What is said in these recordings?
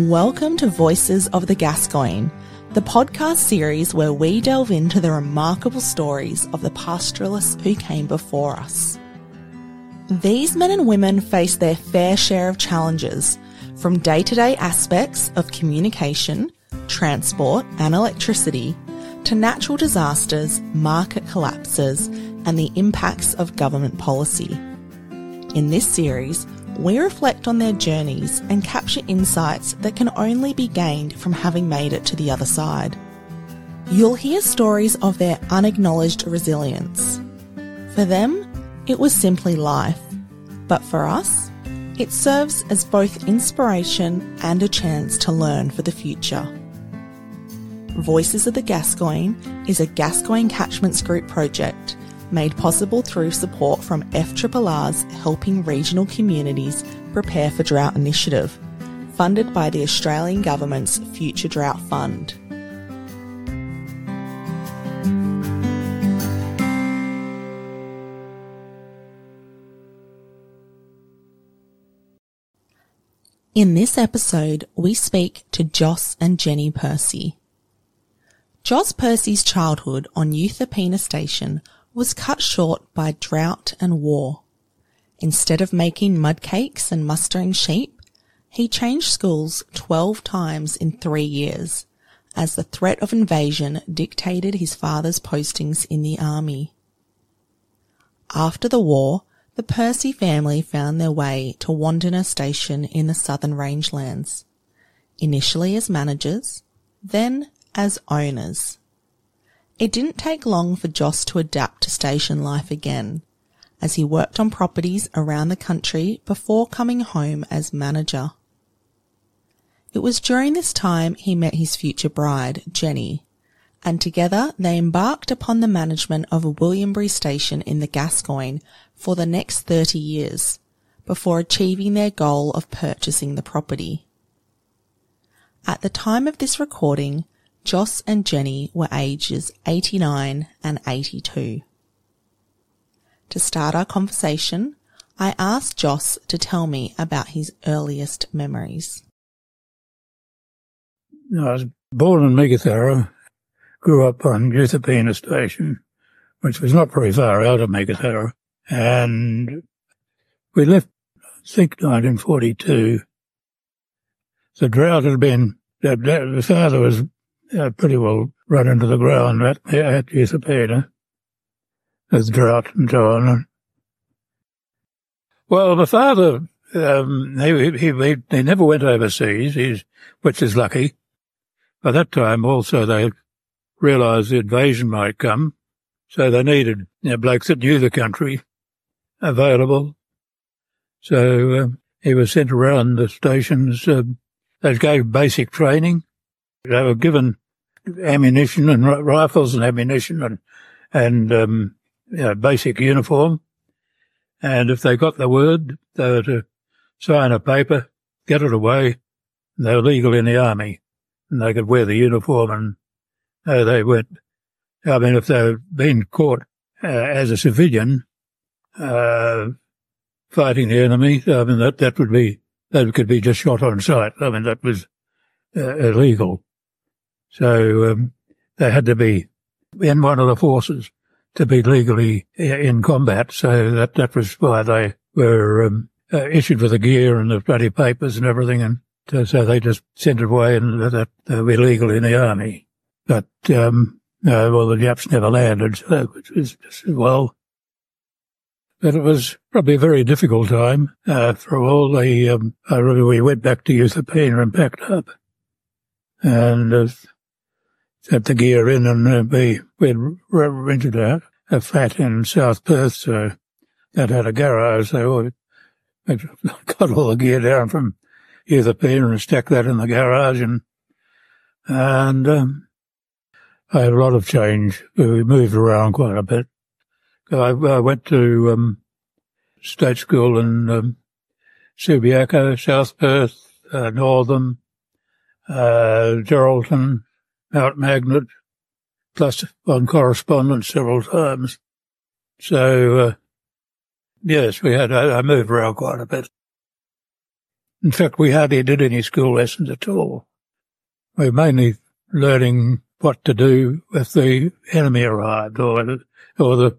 Welcome to Voices of the Gascoyne, the podcast series where we delve into the remarkable stories of the pastoralists who came before us. These men and women face their fair share of challenges, from day-to-day aspects of communication, transport and electricity, to natural disasters, market collapses, and the impacts of government policy. In this series, we reflect on their journeys and capture insights that can only be gained from having made it to the other side. You'll hear stories of their unacknowledged resilience. For them, it was simply life, but for us, it serves as both inspiration and a chance to learn for the future. Voices of the Gascoyne is a Gascoyne Catchments Group project made possible through support from FRRR's Helping Regional Communities Prepare for Drought initiative, funded by the Australian Government's Future Drought Fund. In this episode, we speak to Joss and Jenny Percy. Joss Percy's childhood on Euthyphina Station was cut short by drought and war. Instead of making mud cakes and mustering sheep, he changed schools 12 times in 3 years, as the threat of invasion dictated his father's postings in the army. After the war, the Percy family found their way to Wandina Station in the Southern Rangelands, initially as managers, then as owners. It didn't take long for Joss to adapt to station life again, as he worked on properties around the country before coming home as manager. It was during this time he met his future bride, Jenny, and together they embarked upon the management of a Williambury station in the Gascoyne for the next 30 years, before achieving their goal of purchasing the property. At the time of this recording, Joss and Jenny were ages 89 and 82. To start our conversation, I asked Joss to tell me about his earliest memories. I was born in Meekatharra, grew up on Euthyphina Station, which was not very far out of Meekatharra, and we left, I think, 1942. The drought had been, the father was pretty well run into the ground at Euthyphina, with drought and so on. Well, the father, he never went overseas, which is lucky. By that time also they realised the invasion might come, so they needed blokes that knew the country available. So he was sent around the stations. They gave basic training. They were given ammunition and rifles and ammunition and basic uniform. And if they got the word, they were to sign a paper, get it away, and they were legal in the army. And they could wear the uniform and they went. I mean, if they'd been caught as a civilian fighting the enemy, I mean, that would be, that could be just shot on sight. I mean, that was illegal. So they had to be in one of the forces to be legally in combat. So that was why they were issued with the gear and the bloody papers and everything. And so they just sent it away and that they were legal in the army. But, well, the Japs never landed, so which was just as well. But it was probably a very difficult time for all. I remember we went back to Euthyphina and packed up. And set the gear in, and we'd rented a flat in South Perth, so that had a garage. So we got all the gear down from Euthyphina and stacked that in the garage, and I had a lot of change. We moved around quite a bit. I went to state school in Subiaco, South Perth, Northam, Geraldton, Mount Magnet, plus on correspondence several times. So, yes, I moved around quite a bit. In fact, we hardly did any school lessons at all. We were mainly learning what to do if the enemy arrived or the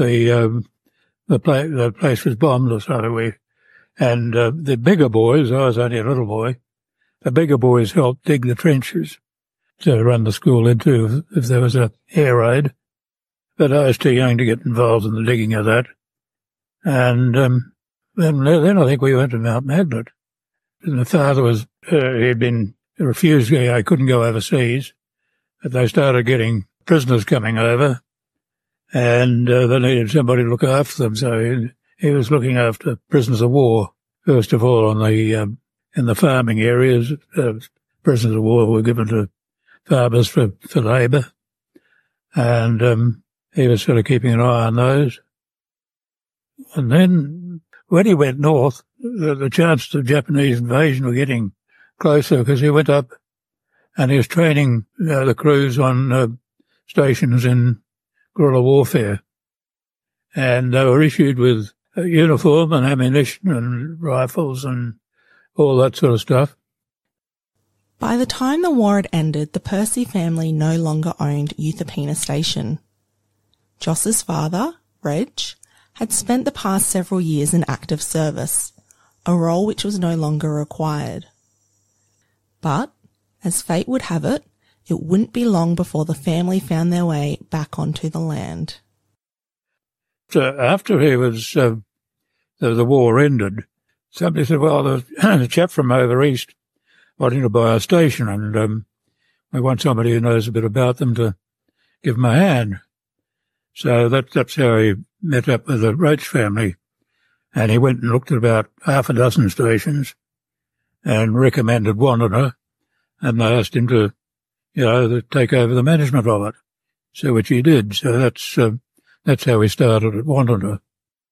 place was bombed or so. And the bigger boys, I was only a little boy, the bigger boys helped dig the trenches to run the school into if there was a air raid. But I was too young to get involved in the digging of that. And then I think we went to Mount Magnet. And the father was, he'd been refused, I couldn't go overseas. But they started getting prisoners coming over, and they needed somebody to look after them. So he was looking after prisoners of war, first of all, in the farming areas. Prisoners of war were given to farmers for labour, and he was sort of keeping an eye on those. And then when he went north, the chances of Japanese invasion were getting closer because he went up and he was training the crews on stations in guerrilla warfare. And they were issued with uniform and ammunition and rifles and all that sort of stuff. By the time the war had ended, the Percy family no longer owned Euthapena Station. Joss's father, Reg, had spent the past several years in active service, a role which was no longer required. But, as fate would have it, it wouldn't be long before the family found their way back onto the land. So after the war ended, somebody said, well, there's a chap from over east wanting to buy a station, and we want somebody who knows a bit about them to give them a hand. So that's how he met up with the Roach family, and he went and looked at about half a dozen stations and recommended Wandina, and they asked him to take over the management of it. So which he did. So that's how we started at Wandina.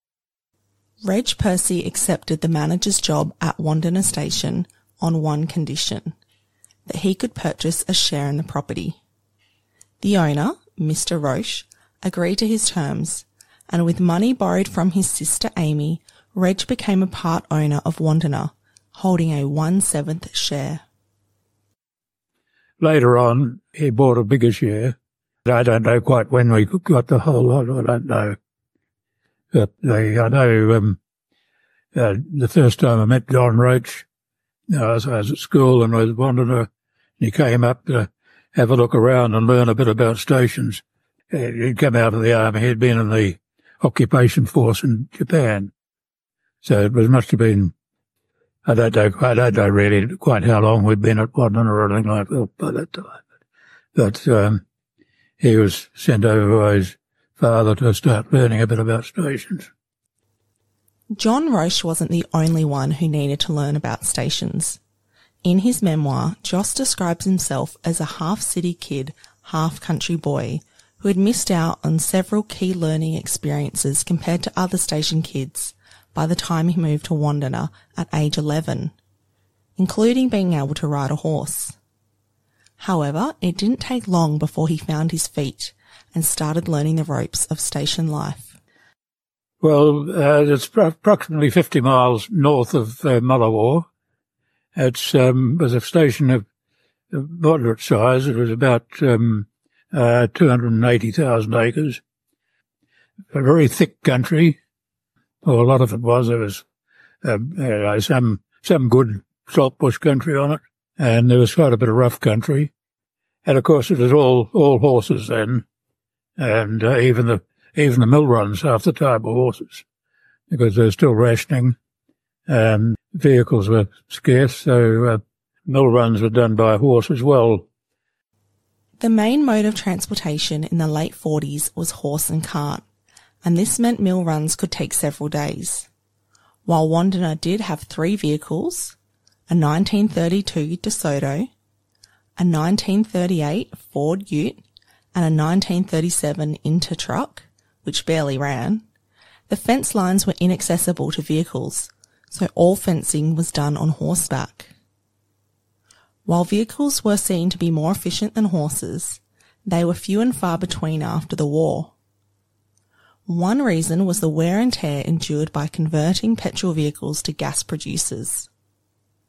Reg Percy accepted the manager's job at Wandina Station on one condition, that he could purchase a share in the property. The owner, Mr. Roche, agreed to his terms, and with money borrowed from his sister Amy, Reg became a part owner of Wandina, holding a 1/7 share. Later on, he bought a bigger share. I don't know quite when we got the whole lot, I don't know. But I know the first time I met John Roach, I was at school and I was wandering, and he came up to have a look around and learn a bit about stations. He'd come out of the army. He'd been in the occupation force in Japan. So it must have been, I don't know really quite how long we'd been at Wandina or anything like that by that time. But he was sent over by his father to start learning a bit about stations. John Roche wasn't the only one who needed to learn about stations. In his memoir, Joss describes himself as a half-city kid, half-country boy who had missed out on several key learning experiences compared to other station kids by the time he moved to Wandina at age 11, including being able to ride a horse. However, it didn't take long before he found his feet and started learning the ropes of station life. Well, it's approximately 50 miles north of Mullawar. It was a station of moderate size. It was about 280,000 acres. A very thick country. Well, a lot of it was. There was some good saltbush country on it, and there was quite a bit of rough country. And of course, it was all horses then, and even the mill runs half the time were horses, because they were still rationing. Vehicles were scarce, so mill runs were done by horse as well. The main mode of transportation in the late 40s was horse and cart, and this meant mill runs could take several days. While Wandina did have 3 vehicles, a 1932 DeSoto, a 1938 Ford Ute, and a 1937 Intertruck, which barely ran, the fence lines were inaccessible to vehicles, so all fencing was done on horseback. While vehicles were seen to be more efficient than horses, they were few and far between after the war. One reason was the wear and tear endured by converting petrol vehicles to gas producers.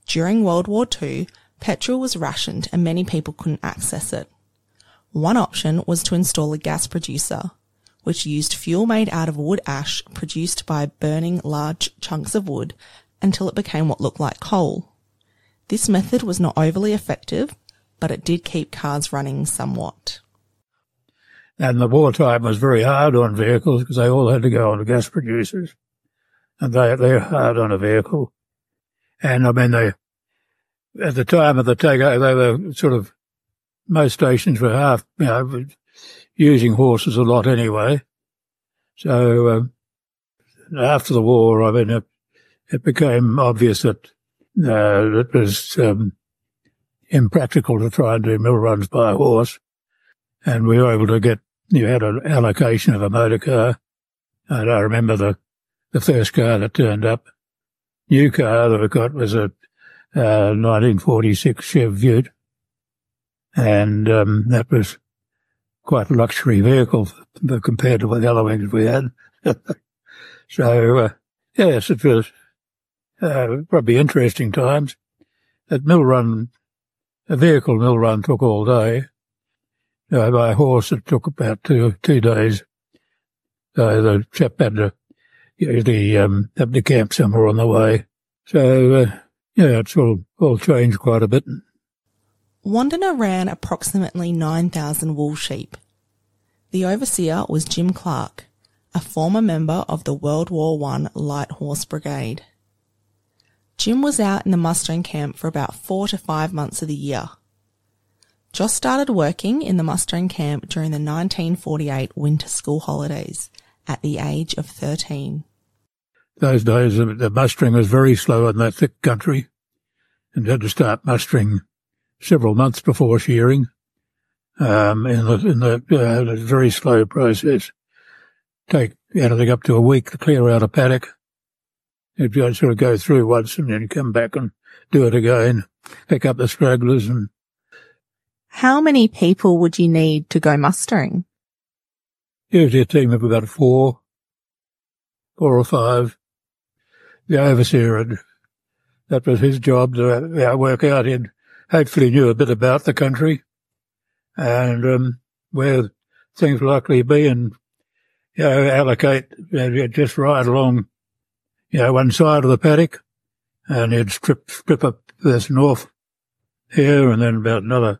During World War II, petrol was rationed and many people couldn't access it. One option was to install a gas producer, which used fuel made out of wood ash produced by burning large chunks of wood until it became what looked like coal. This method was not overly effective, but it did keep cars running somewhat. And the wartime was very hard on vehicles because they all had to go on the gas producers. And they're hard on a vehicle. And I mean, at the time of the takeover, they were sort of, most stations were using horses a lot anyway. So, after the war, I mean, it became obvious that it was impractical to try and do mill runs by horse. And we were able to get, you had an allocation of a motor car. And I remember the first car that turned up, new car that I got was a 1946 Chev Ute. And that was quite a luxury vehicle compared to the other ones we had. So, yes, it was probably interesting times. A vehicle mill run took all day. By horse it took about two days. So the chap had to usually have to camp somewhere on the way. So, it's all changed quite a bit. Wandena ran approximately 9,000 wool sheep. The overseer was Jim Clark, a former member of the World War I Light Horse Brigade. Jim was out in the mustering camp for about 4 to 5 months of the year. Joss started working in the mustering camp during the 1948 winter school holidays at the age of 13. Those days, the mustering was very slow in that thick country, and you had to start mustering several months before shearing. In the very slow process. Take anything up to a week to clear out a paddock. You'd sort of go through once and then come back and do it again, pick up the stragglers. And how many people would you need to go mustering? Usually a team of about four or five. The overseer, that was his job to work out. He hopefully knew a bit about the country and where things were likely to be, and allocate, just ride along, one side of the paddock, and he'd strip a person off here, and then about another,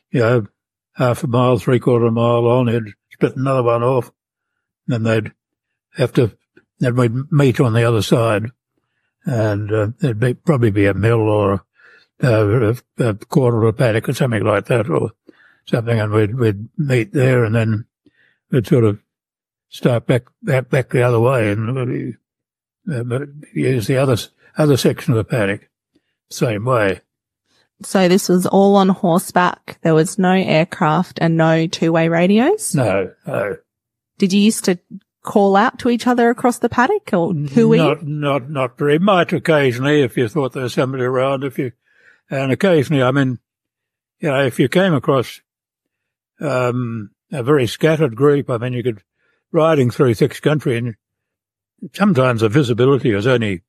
half a mile, 3/4 mile on, he'd split another one off, and then we'd meet on the other side, and there'd probably be a mill or a quarter of a paddock or something like that, or something, and we'd meet there, and then we'd sort of start back the other way and use the other section of the paddock same way. So this was all on horseback. There was no aircraft and no two-way radios? No. Did you used to call out to each other across the paddock, or who were you? Not very much. Occasionally, if you thought there was somebody around, and occasionally, I mean, if you came across a very scattered group, I mean, you could, riding through thick country, and sometimes the visibility was only,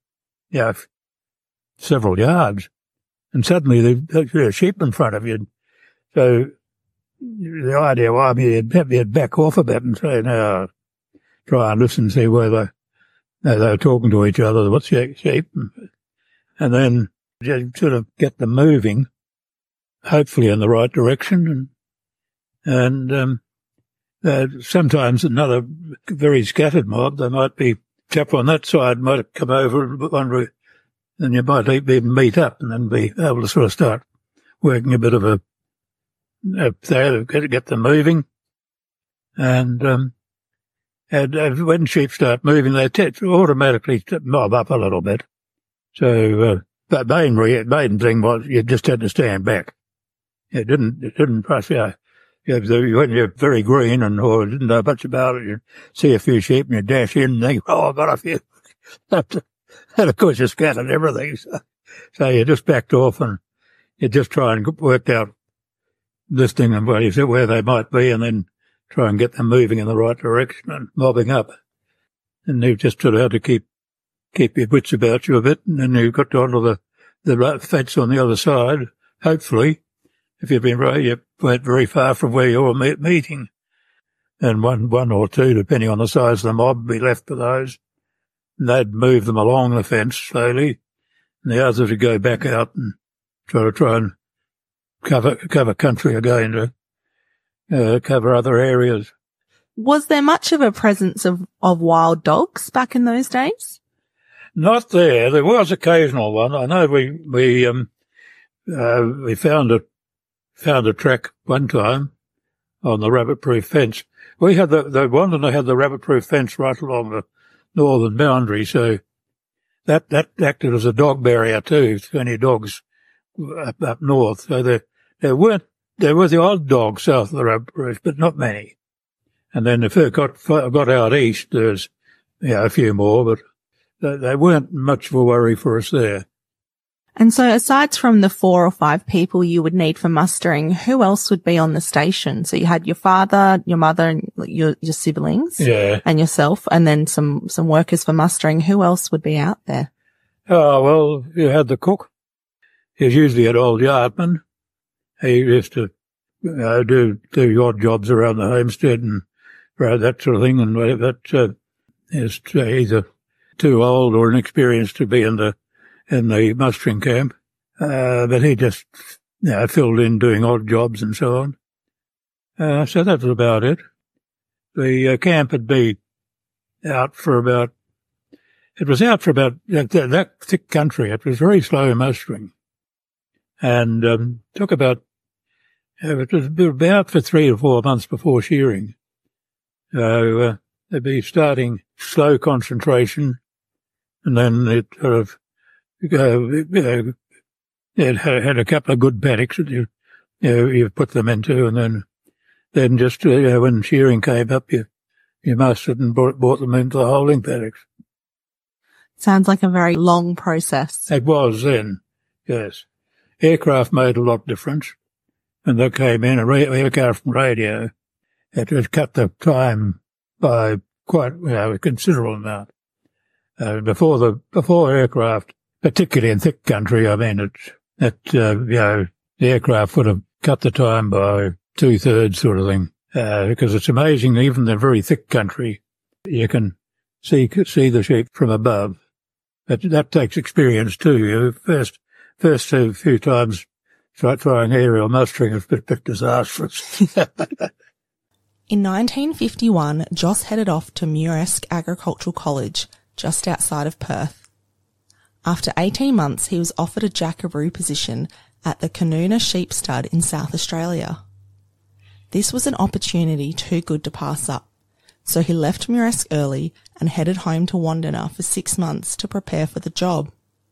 several yards, and suddenly there's a sheep in front of you. So the idea was you'd back off a bit and say, now, try and listen, see where they were talking to each other, what's the sheep, and then just sort of get them moving, hopefully in the right direction, and sometimes another very scattered mob, there might be chap on that side might come over one route, and you might even meet up and then be able to sort of start working a bit of there to get them moving. And when sheep start moving, they automatically mob up a little bit. So, the main thing was you just had to stand back. It didn't press you. When you're very green or didn't know much about it, you'd see a few sheep and you dash in and think, I got a few. And of course you scattered everything. So you just backed off and you just try and work out listening and where they might be, and then try and get them moving in the right direction and mobbing up. And you just sort of had to keep your wits about you a bit, and then you got onto the fence on the other side, hopefully, if you went very far from where you were meeting. And one or two, depending on the size of the mob, would be left for those. And they'd move them along the fence slowly, and the others would go back out and try and cover country again, to cover other areas. Was there much of a presence of wild dogs back in those days? Not there. There was occasional one. I know we found a track one time on the rabbit-proof fence. We had Wandena had the rabbit-proof fence right along the northern boundary, so that acted as a dog barrier too to any dogs up north. So there were the odd dogs south of the rabbit-proof, but not many. And then if it got out east, there's a few more, but they weren't much of a worry for us there. And so aside from the 4 or 5 people you would need for mustering, who else would be on the station? So you had your father, your mother, and your siblings, and yourself, and then some workers for mustering. Who else would be out there? Oh, well, you had the cook. He was usually an old yardman. He used to do odd jobs around the homestead and that sort of thing, and whatever. That is either too old or inexperienced to be in the mustering camp, but he just filled in doing odd jobs and so on. So that was about it. The camp had been out for about that thick country. It was very slow mustering, and took about it was about for 3 or 4 months before shearing. So they'd be starting slow concentration, and then it sort of it had a couple of good paddocks that you put them into, and then just when shearing came up, you mustered and brought them into the holding paddocks. Sounds like a very long process. It was then, yes. Aircraft made a lot of difference. When they came in, aircraft and radio, it would cut the time by quite a considerable amount. Before aircraft, particularly in thick country, I mean, the aircraft would have cut the time by 2/3 sort of thing. Because it's amazing, even in very thick country, you can see the sheep from above. But that takes experience too. You first few times trying aerial mustering is a bit disastrous. In 1951, Joss headed off to Muresk Agricultural College, just outside of Perth. After 18 months, he was offered a jackaroo position at the Canoona Sheep Stud in South Australia. This was an opportunity too good to pass up, so he left Muresk early and headed home to Wandena for 6 months to prepare for the job.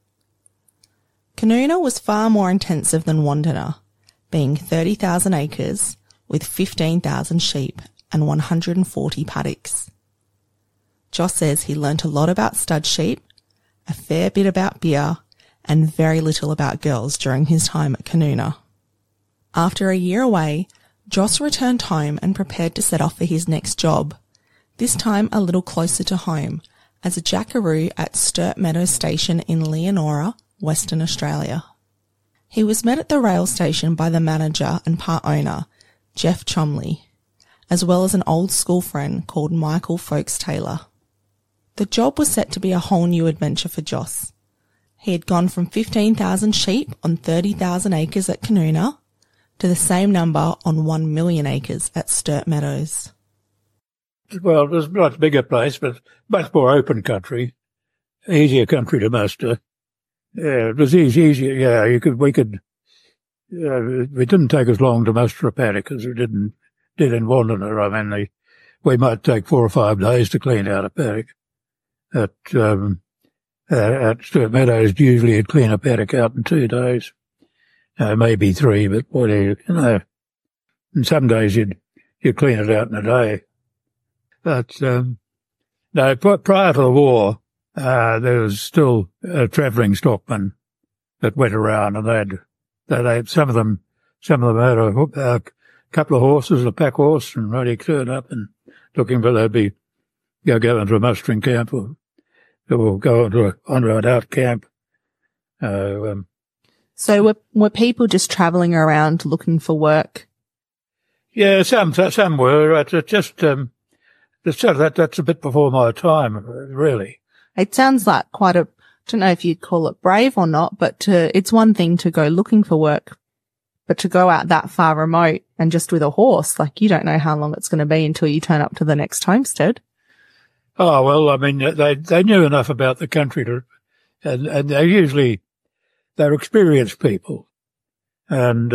Canoona was far more intensive than Wandena, being 30,000 acres with 15,000 sheep and 140 paddocks. Joss says he learnt a lot about stud sheep, a fair bit about beer, and very little about girls during his time at Canoona. After a year away, Joss returned home and prepared to set off for his next job, this time a little closer to home, as a jackaroo at Sturt Meadows Station in Leonora, Western Australia. He was met at the rail station by the manager and part owner, Jeff Chomley, as well as an old school friend called Michael Folks Taylor. The job was set to be a whole new adventure for Joss. He had gone from 15,000 sheep on 30,000 acres at Canoona to the same number on 1 million acres at Sturt Meadows. Well, it was a much bigger place, but much more open country, easier country to muster. Yeah, it was easier. Yeah, it didn't take as long to muster a paddock as it did in Wandena. I mean, we might take 4 or 5 days to clean out a paddock. At Sturt Meadows, usually you'd clean a paddock out in 2 days, maybe 3, but and some days you'd clean it out in a day. But no, prior to the war, there was still travelling stockmen that went around, and they had some of them had a couple of horses, a pack horse, and ready to turn up and looking for they'd go into a mustering camp or go onto an out camp. So were people just travelling around looking for work? Yeah, some were. It's just that's a bit before my time, really. It sounds like quite a, I don't know if you'd call it brave or not, but it's one thing to go looking for work, but to go out that far remote and just with a horse, like you don't know how long it's going to be until you turn up to the next homestead. Oh, well, I mean, they knew enough about the country and they're experienced people. And,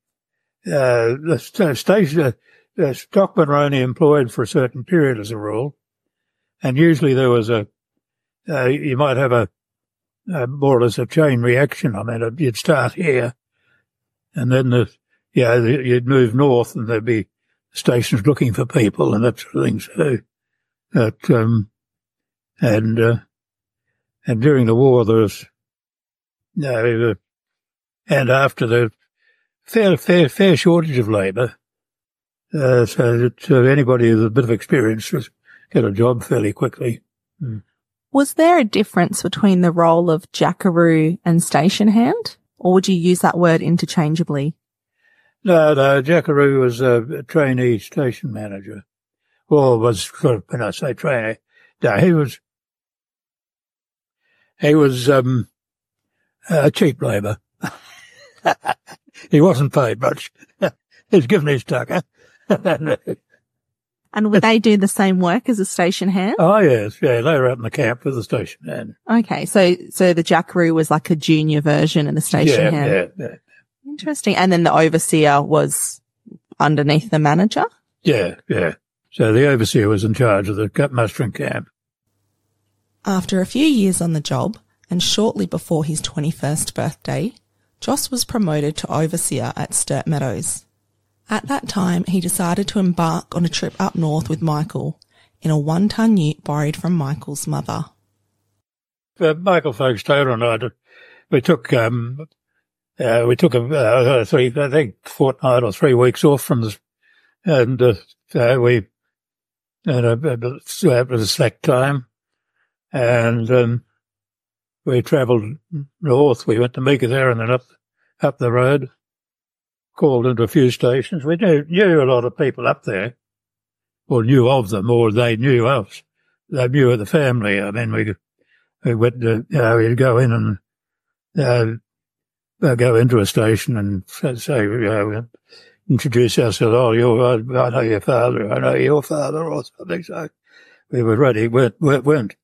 the stockmen were only employed for a certain period as a rule. And usually there was you might have a more or less a chain reaction. I mean, you'd start here and then you'd move north and there'd be stations looking for people and that sort of thing. So that, and during the war there was, and after the fair shortage of labour, so that anybody with a bit of experience was get a job fairly quickly. Mm. Was there a difference between the role of jackaroo and station hand, or would you use that word interchangeably? No, jackaroo was a trainee station manager. Or was sort of, when I say trainee, no, he was cheap labour. He wasn't paid much. He was given his tucker. And would they do the same work as a station hand? Oh, yes. Yeah, they were out in the camp with the station hand. Okay, so the jackaroo was like a junior version of the station hand. Yeah. Interesting. And then the overseer was underneath the manager? Yeah. So the overseer was in charge of the mustering camp. After a few years on the job, and shortly before his 21st birthday, Joss was promoted to overseer at Sturt Meadows. At that time, he decided to embark on a trip up north with Michael in a 1-ton ute borrowed from Michael's mother. Michael Folkestone and I, we took a fortnight or 3 weeks off from this, and it was a slack time, and we travelled north. We went to Meekah there and then up the road. Called into a few stations. We knew a lot of people up there, or knew of them, or they knew us. They knew of the family. I mean, we went to, we'd go in and go into a station and say, introduce ourselves. Oh, I know your father. I know your father, or something. So we were ready. weren't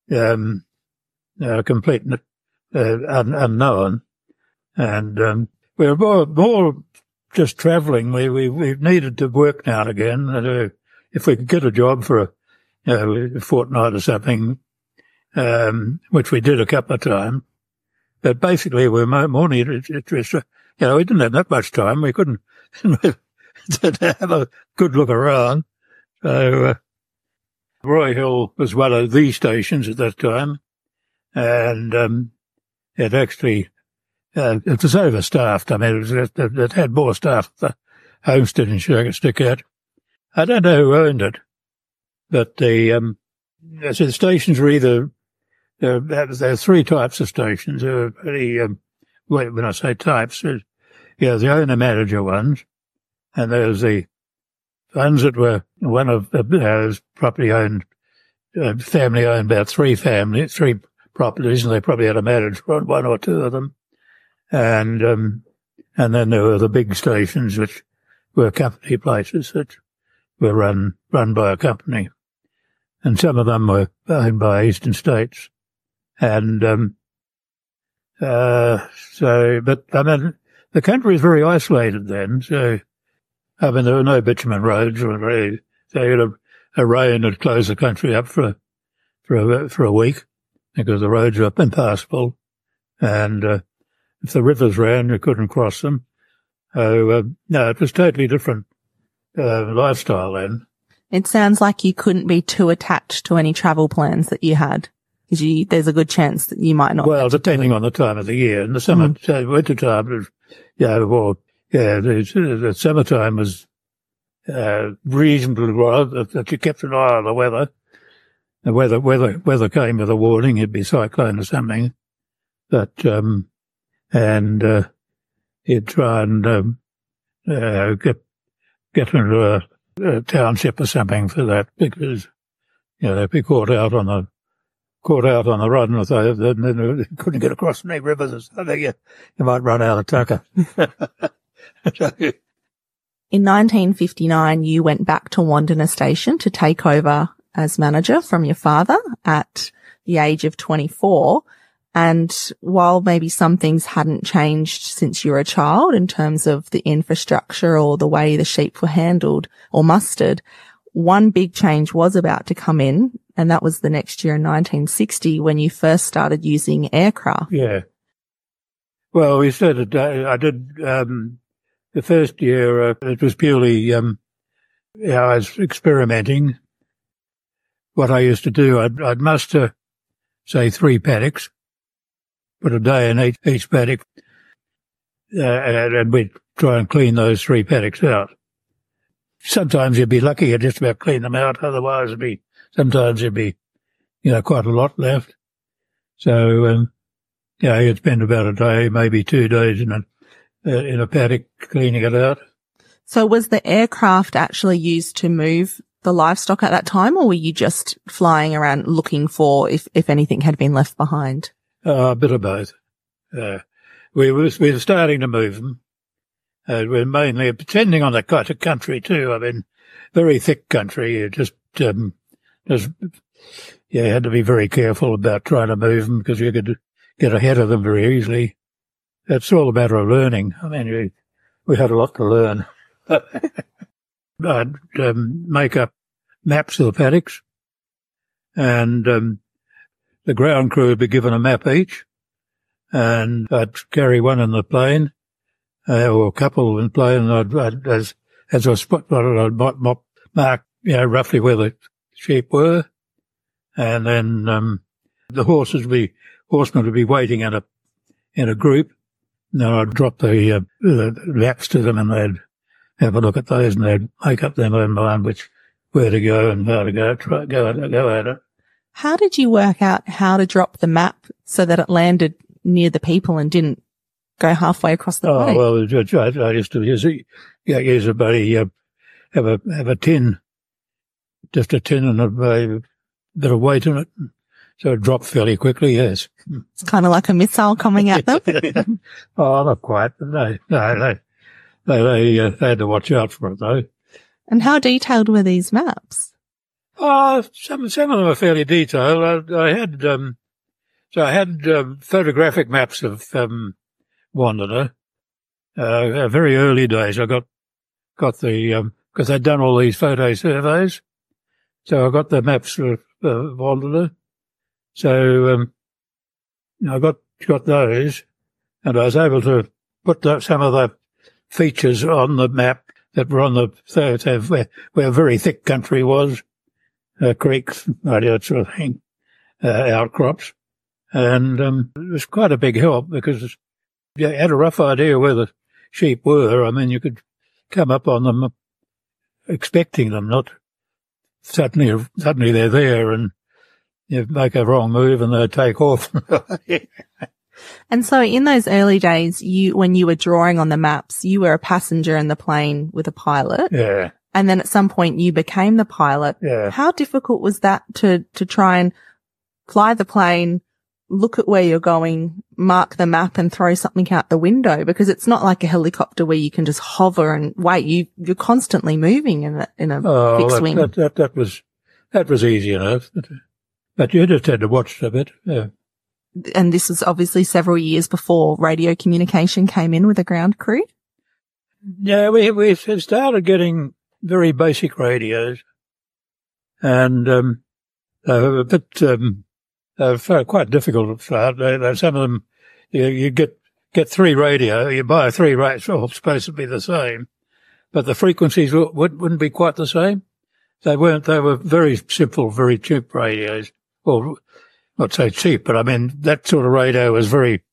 complete unknown, and we were more just travelling. We needed to work now and again. And, if we could get a job for a fortnight or something, which we did a couple of times. But basically we were more needed. We didn't have that much time. We couldn't have a good look around. So, Roy Hill was one of the stations at that time. And, it actually, it was overstaffed. I mean, it had more staff at the homestead in Sugarstick. I don't know who owned it, but the stations were either, there are 3 types of stations. They were pretty, when I say types, the owner-manager ones, and there's the ones that were one of the property owned, family owned, about 3 properties, and they probably had a manager on 1 or 2 of them. And then there were the big stations, which were company places that were run by a company. And some of them were owned by Eastern States. And, but I mean, the country was very isolated then. So, I mean, there were no bitumen roads. So you had a rain that closed the country up for a week because the roads were impassable. And, if the rivers ran, you couldn't cross them. No, it was totally different lifestyle then. It sounds like you couldn't be too attached to any travel plans that you had, because there's a good chance that you might not. Well, depending on the time of the year. In the summer, winter time, the summertime was reasonably well, that you kept an eye on the weather. The weather came with a warning, it'd be cyclone or something. But and he'd try and get into a township or something for that, because they'd be caught out on the run, or so, then they couldn't get across any rivers or something. You might run out of tucker. In 1959, you went back to Wandena Station to take over as manager from your father at the age of 24. And while maybe some things hadn't changed since you were a child in terms of the infrastructure or the way the sheep were handled or mustered, one big change was about to come in, and that was the next year in 1960 when you first started using aircraft. Yeah. Well, we started, I did, the first year, it was purely, I was experimenting. What I used to do, I'd muster, say, 3 paddocks, put a day in each paddock, and we'd try and clean those 3 paddocks out. Sometimes you'd be lucky you'd just about clean them out, otherwise sometimes there'd be, quite a lot left. So, you'd spend about a day, maybe 2 days in a paddock cleaning it out. So was the aircraft actually used to move the livestock at that time, or were you just flying around looking for if anything had been left behind? A bit of both. We were starting to move them. We're mainly, depending on the kind of country too. I mean, very thick country. You you had to be very careful about trying to move them because you could get ahead of them very easily. It's all a matter of learning. I mean, we had a lot to learn. I'd make up maps of the paddocks, and the ground crew would be given a map each, and I'd carry one in the plane, or a couple in the plane, and as I spotted it, I'd mark, roughly where the sheep were, and then the horsemen would be waiting in a group. And then I'd drop the maps to them, and they'd have a look at those, and they'd make up their own mind where to go and how to go at it. How did you work out how to drop the map so that it landed near the people and didn't go halfway across the road? Well, I used to use a buddy, have a tin, just a tin and a bit of weight in it. So it dropped fairly quickly, yes. It's kind of like a missile coming at them. Oh, not quite. No, they had to watch out for it though. And how detailed were these maps? Some of them are fairly detailed. I had photographic maps of Wandena. Very early days, I got the because I'd done all these photo surveys, so I got the maps of Wandena. So I got those, and I was able to put some of the features on the map that were on the where very thick country was, creeks, that sort of thing, outcrops, and it was quite a big help because you had a rough idea where the sheep were. I mean, you could come up on them expecting them, not suddenly they're there and you make a wrong move and they take off. And so in those early days, when you were drawing on the maps, you were a passenger in the plane with a pilot. Yeah. And then at some point you became the pilot. Yeah. How difficult was that to try and fly the plane, look at where you're going, mark the map and throw something out the window? Because it's not like a helicopter where you can just hover and wait. You're constantly moving in a fixed wing. That was easy enough. But you just had to watch a bit. Yeah. And this was obviously several years before radio communication came in with the ground crew? Yeah, we started getting very basic radios. And they were a bit quite difficult to start. Some of them, you get 3 radio, you buy 3 radios, all supposed to be the same, but the frequencies wouldn't be quite the same. They were very simple, very cheap radios. Well, not so cheap, but I mean, that sort of radio was very,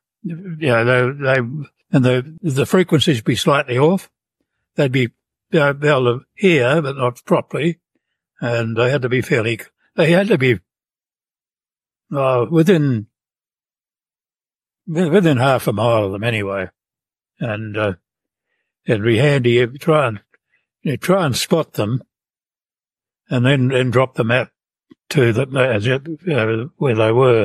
the frequencies be slightly off. They'd be able to hear, but not properly. And they had to be within within half a mile of them anyway. And it'd be handy if you try and spot them, and then drop the map to them where they were.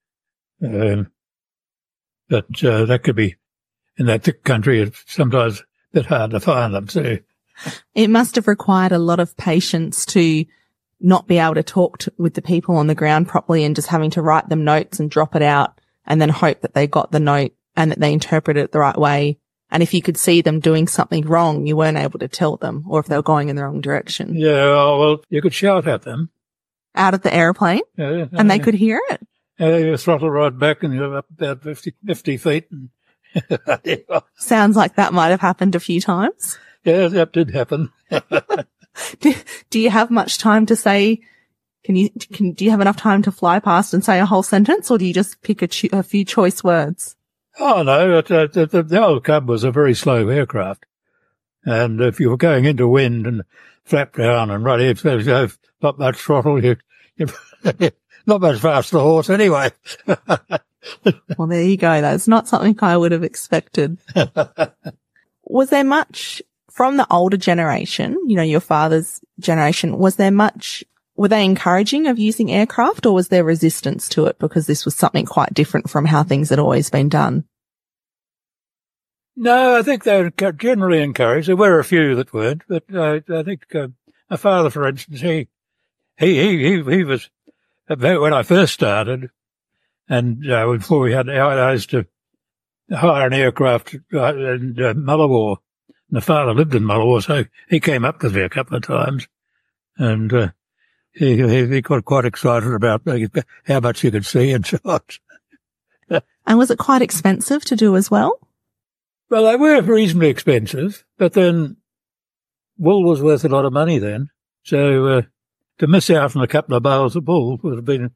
But that could be, in that thick country, it's sometimes a bit hard to find them too. It must have required a lot of patience to not be able to talk with the people on the ground properly and just having to write them notes and drop it out and then hope that they got the note and that they interpreted it the right way. And if you could see them doing something wrong, you weren't able to tell them, or if they were going in the wrong direction. Yeah, well, you could shout at them. Out of the airplane? Yeah, and they could hear it? You throttle right back and you're up about 50 feet. And Sounds like that might have happened a few times. Yeah, that did happen. Do you have much time to say, do you have enough time to fly past and say a whole sentence, or do you just pick a few choice words? Oh, no, the old Cub was a very slow aircraft. And if you were going into wind and flap down and run, if there was not much throttle, you not much faster horse anyway. Well, there you go. That's not something I would have expected. Was there much from the older generation, your father's generation, were they encouraging of using aircraft, or was there resistance to it because this was something quite different from how things had always been done? No, I think they were generally encouraged. There were a few that weren't, but I think my father, for instance, he was, when I first started, and before we had, I used to hire an aircraft in Mullawar. My father lived in Mullawar, so he came up with me a couple of times, and he got quite excited about how much you could see and shot. And was it quite expensive to do as well? Well, they were reasonably expensive, but then wool was worth a lot of money then. So to miss out on a couple of bales of wool would have been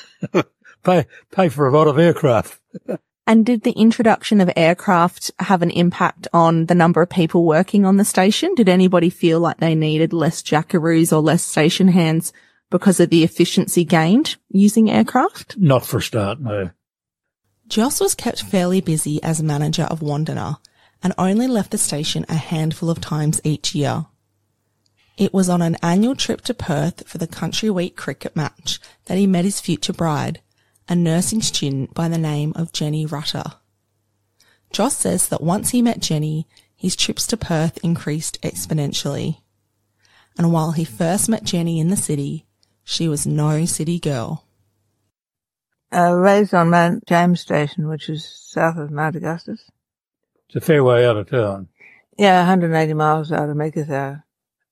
pay for a lot of aircraft. And did the introduction of aircraft have an impact on the number of people working on the station? Did anybody feel like they needed less jackaroos or less station hands because of the efficiency gained using aircraft? Not for a start, no. Joss was kept fairly busy as manager of Wandina and only left the station a handful of times each year. It was on an annual trip to Perth for the Country Week cricket match that he met his future bride, a nursing student by the name of Jenny Rutter. Joss says that once he met Jenny, his trips to Perth increased exponentially. And while he first met Jenny in the city, she was no city girl. Raised on Mount James Station, which is south of Mount Augustus. It's a fair way out of town. Yeah, 180 miles out of Meekatharra.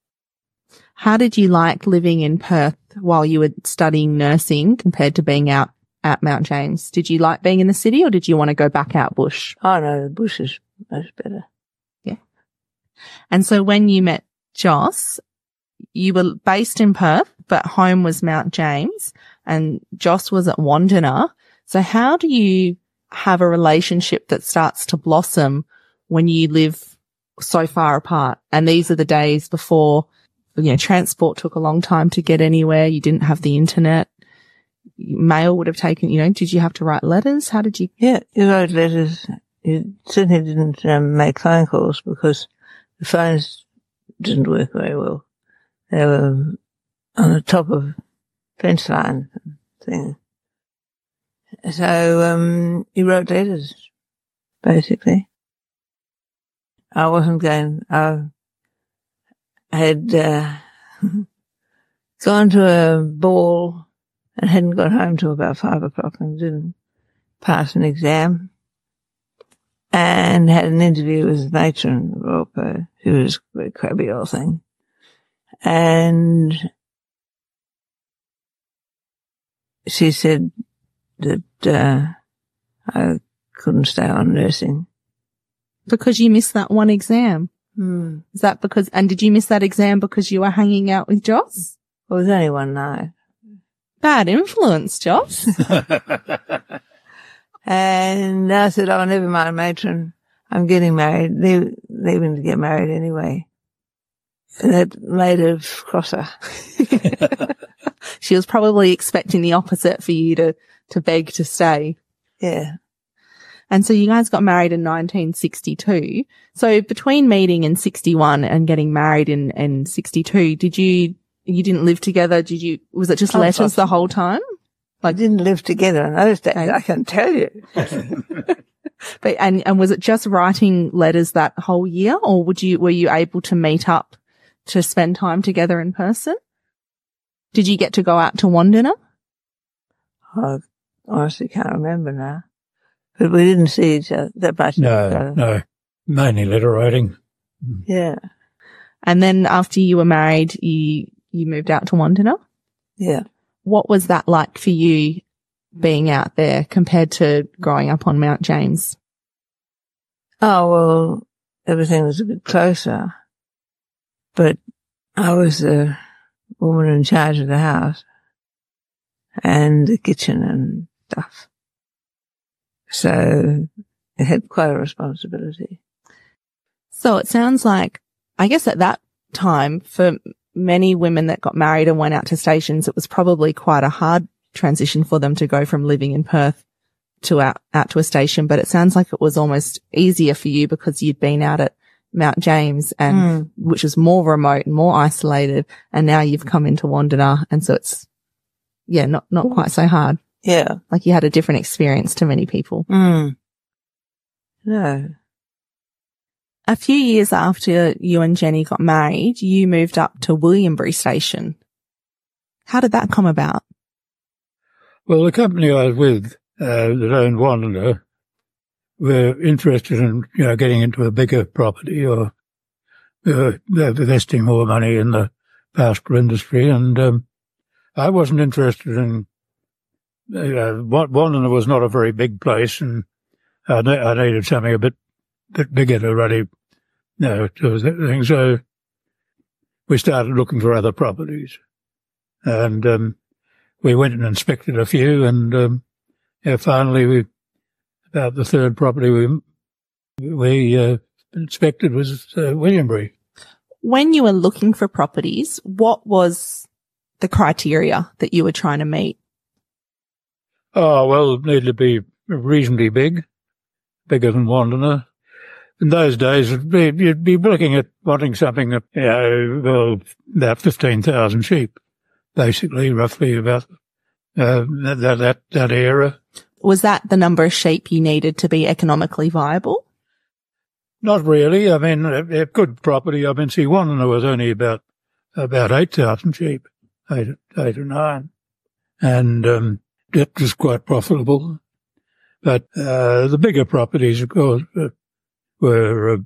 How did you like living in Perth while you were studying nursing compared to being out at Mount James? Did you like being in the city, or did you want to go back out bush? Oh, no, the bush is much better. Yeah. And so when you met Joss, you were based in Perth, but home was Mount James, and Joss was at Wandina. So how do you have a relationship that starts to blossom when you live so far apart? And these are the days before, transport took a long time to get anywhere. You didn't have the internet. Mail would have taken, did you have to write letters? How did you? Yeah, you wrote letters. You certainly didn't make phone calls because the phones didn't work very well. They were on the top of fence line thing. So, you wrote letters, basically. I had gone to a ball and hadn't got home till about 5 o'clock and didn't pass an exam, and had an interview with the matron of Royal Perth, who was a very crabby old thing. And she said that I couldn't stay on nursing. Because you missed that one exam? Is that because, and did you miss that exam because you were hanging out with Joss? Well, it was only one night. Bad influence, Joss. And I said, oh, never mind, matron. I'm getting married, leaving to get married anyway. And that made her crosser. She was probably expecting the opposite for you to beg to stay. Yeah. And so you guys got married in 1962. So between meeting in 61 and getting married in 62, you didn't live together? Was it just letters the whole time? I didn't live together in those days, I can tell you. But, and was it just writing letters that whole year, or were you able to meet up to spend time together in person? Did you get to go out to Wandina? I honestly can't remember now. But we didn't see each other that much. No. Mainly letter writing. Yeah. And then after you were married, you moved out to Wandina? Yeah. What was that like for you being out there compared to growing up on Mount James? Oh, well, everything was a bit closer. But I was the woman in charge of the house and the kitchen and stuff. So it had quite a responsibility. So it sounds like, I guess at that time, for many women that got married and went out to stations, it was probably quite a hard transition for them to go from living in Perth to out to a station. But it sounds like it was almost easier for you because you'd been out at Mount James and which is more remote and more isolated. And now you've come into Wandina. And so it's, not quite so hard. Yeah. Like you had a different experience to many people. No. A few years after you and Jenny got married, you moved up to Williambury Station. How did that come about? Well, the company I was with that owned Wandina were interested in, getting into a bigger property or investing more money in the pastoral industry. And I wasn't interested in Wandina was not a very big place, and I needed something a bit bigger to really, do things. So we started looking for other properties, and we went and inspected a few, and finally, about the third property we inspected was Williambury. When you were looking for properties, what was the criteria that you were trying to meet? Oh, well, it needed to be reasonably big, bigger than Wandina. In those days, you'd be looking at wanting something, about 15,000 sheep, basically, roughly about that era. Was that the number of sheep you needed to be economically viable? Not really. I mean, a good property. I mean, see, Wandina was only about 8,000 sheep, 8 or 9, and it was quite profitable. But the bigger properties, of course, were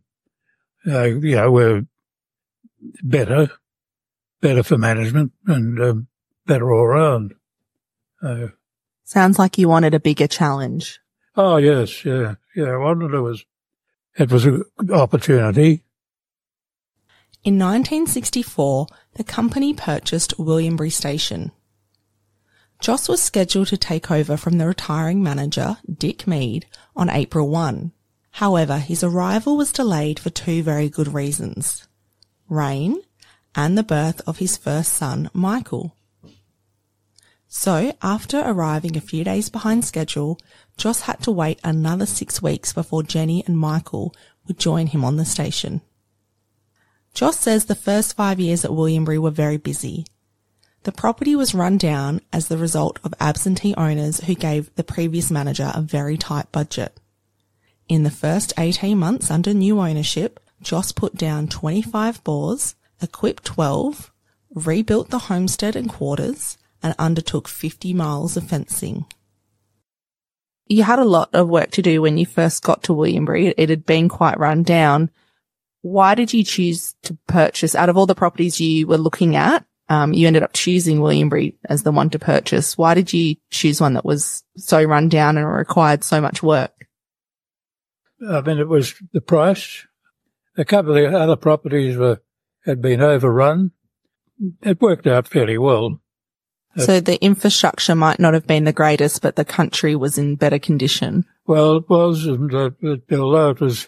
better for management and better all around. Sounds like you wanted a bigger challenge. Oh yes, yeah. Wandina it was an opportunity. In 1964, the company purchased Williambury Station. Joss was scheduled to take over from the retiring manager, Dick Mead, on April 1. However, his arrival was delayed for two very good reasons: rain and the birth of his first son, Michael. So, after arriving a few days behind schedule, Joss had to wait another 6 weeks before Jenny and Michael would join him on the station. Joss says the first 5 years at Williambury were very busy. The property was run down as the result of absentee owners who gave the previous manager a very tight budget. In the first 18 months under new ownership, Joss put down 25 bores, equipped 12, rebuilt the homestead and quarters, and undertook 50 miles of fencing. You had a lot of work to do when you first got to Williambury. It had been quite run down. Why did you choose to purchase, out of all the properties you were looking at, you ended up choosing Williambury as the one to purchase? Why did you choose one that was so run down and required so much work? I mean, it was the price. A couple of the other properties had been overrun. It worked out fairly well. So the infrastructure might not have been the greatest, but the country was in better condition. Well, it was, and although it was,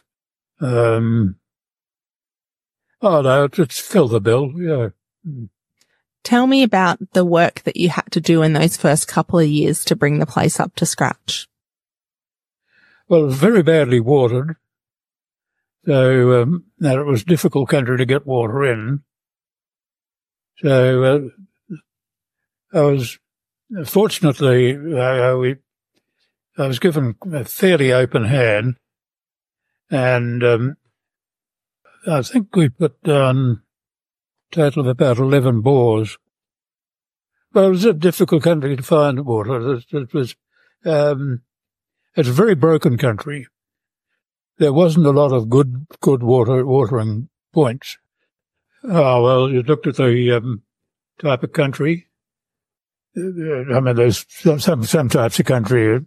it's still the bill, yeah. Tell me about the work that you had to do in those first couple of years to bring the place up to scratch. Well, it was very badly watered, so that it was a difficult country to get water in. So I was fortunately I was given a fairly open hand, and I think we put down a total of about 11 bores. Well, it was a difficult country to find water. It's a very broken country. There wasn't a lot of good watering points. Oh, well, you looked at the type of country. I mean, there's some types of country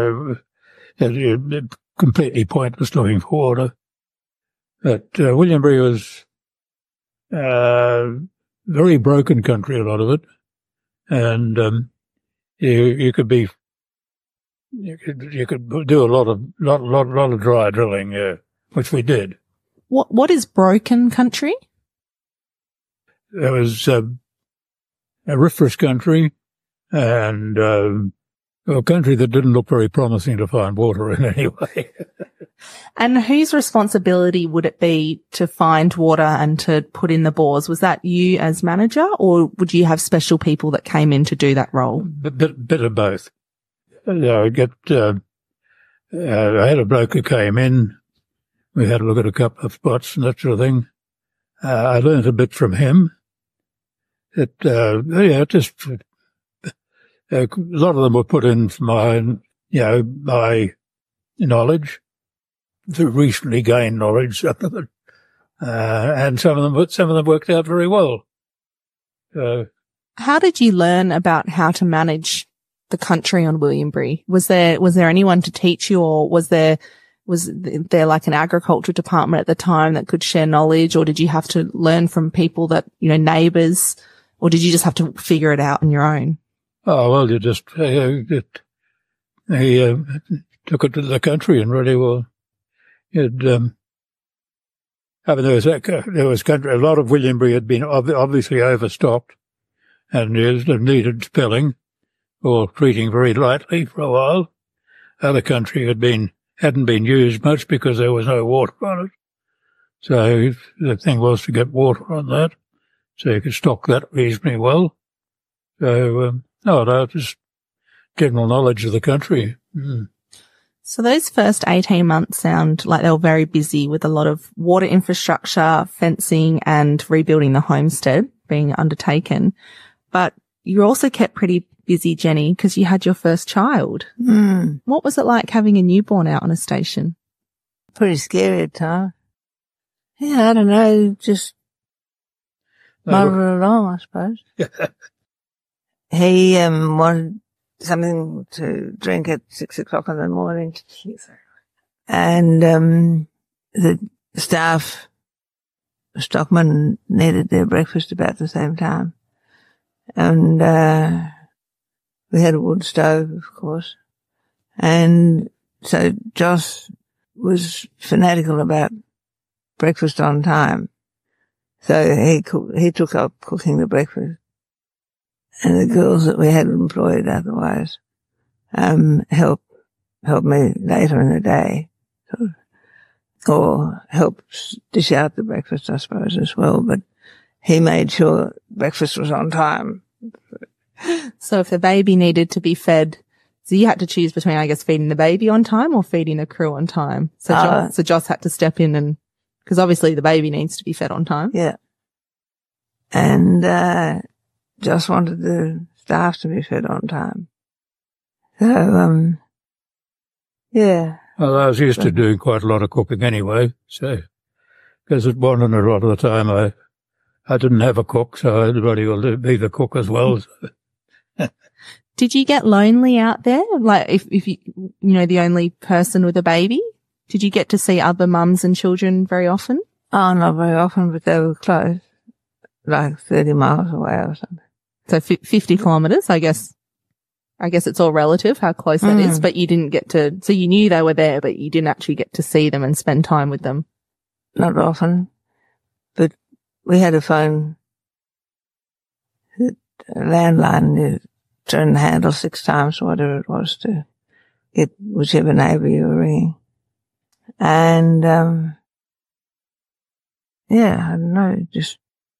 completely pointless looking for water. But Williambury was very broken country, a lot of it, and you could do a lot of dry drilling, which we did. What is broken country? There was a auriferous country and a country that didn't look very promising to find water in anyway. And whose responsibility would it be to find water and to put in the bores? Was that you as manager, or would you have special people that came in to do that role? Bit of both. I had a bloke who came in. We had a look at a couple of spots and that sort of thing. I learned a bit from him. A lot of them were put in from my knowledge, the recently gained knowledge, and some of them worked out very well. How did you learn about how to manage the country on Williambury? Was there anyone to teach you, or was there like an agriculture department at the time that could share knowledge, or did you have to learn from people that, neighbours, or did you just have to figure it out on your own? Oh, well, you just, he took it to the country and really well, there was country, a lot of Williambury had been obviously overstocked and needed spilling or treating very lightly for a while. Other country hadn't been used much because there was no water on it. So the thing was to get water on that, so you could stock that reasonably well. So, just general knowledge of the country. Mm. So those first 18 months sound like they were very busy with a lot of water infrastructure, fencing and rebuilding the homestead being undertaken. But you also kept pretty busy, Jenny, because you had your first child. Mm. What was it like having a newborn out on a station? Pretty scary at times. Yeah, I don't know, just muddle along, I suppose. He wanted something to drink at 6 o'clock in the morning. And the staff, stockmen, needed their breakfast about the same time. And we had a wood stove, of course. And so Joss was fanatical about breakfast on time. So he took up cooking the breakfast. And the girls that we had employed otherwise helped me later in the day, or help dish out the breakfast, I suppose, as well. But he made sure breakfast was on time. So if the baby needed to be fed, so you had to choose between, I guess, feeding the baby on time or feeding the crew on time. So Joss had to step in, and because obviously the baby needs to be fed on time. Yeah. And Joss wanted the staff to be fed on time. So, yeah. Well, I was used to doing quite a lot of cooking anyway, so, because at one and a lot of the time I didn't have a cook, so everybody will be the cook as well. So. Did you get lonely out there? Like if you the only person with a baby? Did you get to see other mums and children very often? Oh, not very often, but they were close, like 30 miles away or something. So 50 kilometres, I guess it's all relative how close that is, but you didn't get to, so you knew they were there, but you didn't actually get to see them and spend time with them. Not often, but we had a phone, a landline, you turn the handle 6 times or whatever it was to get whichever neighbour you were ringing. And, yeah, I don't know, just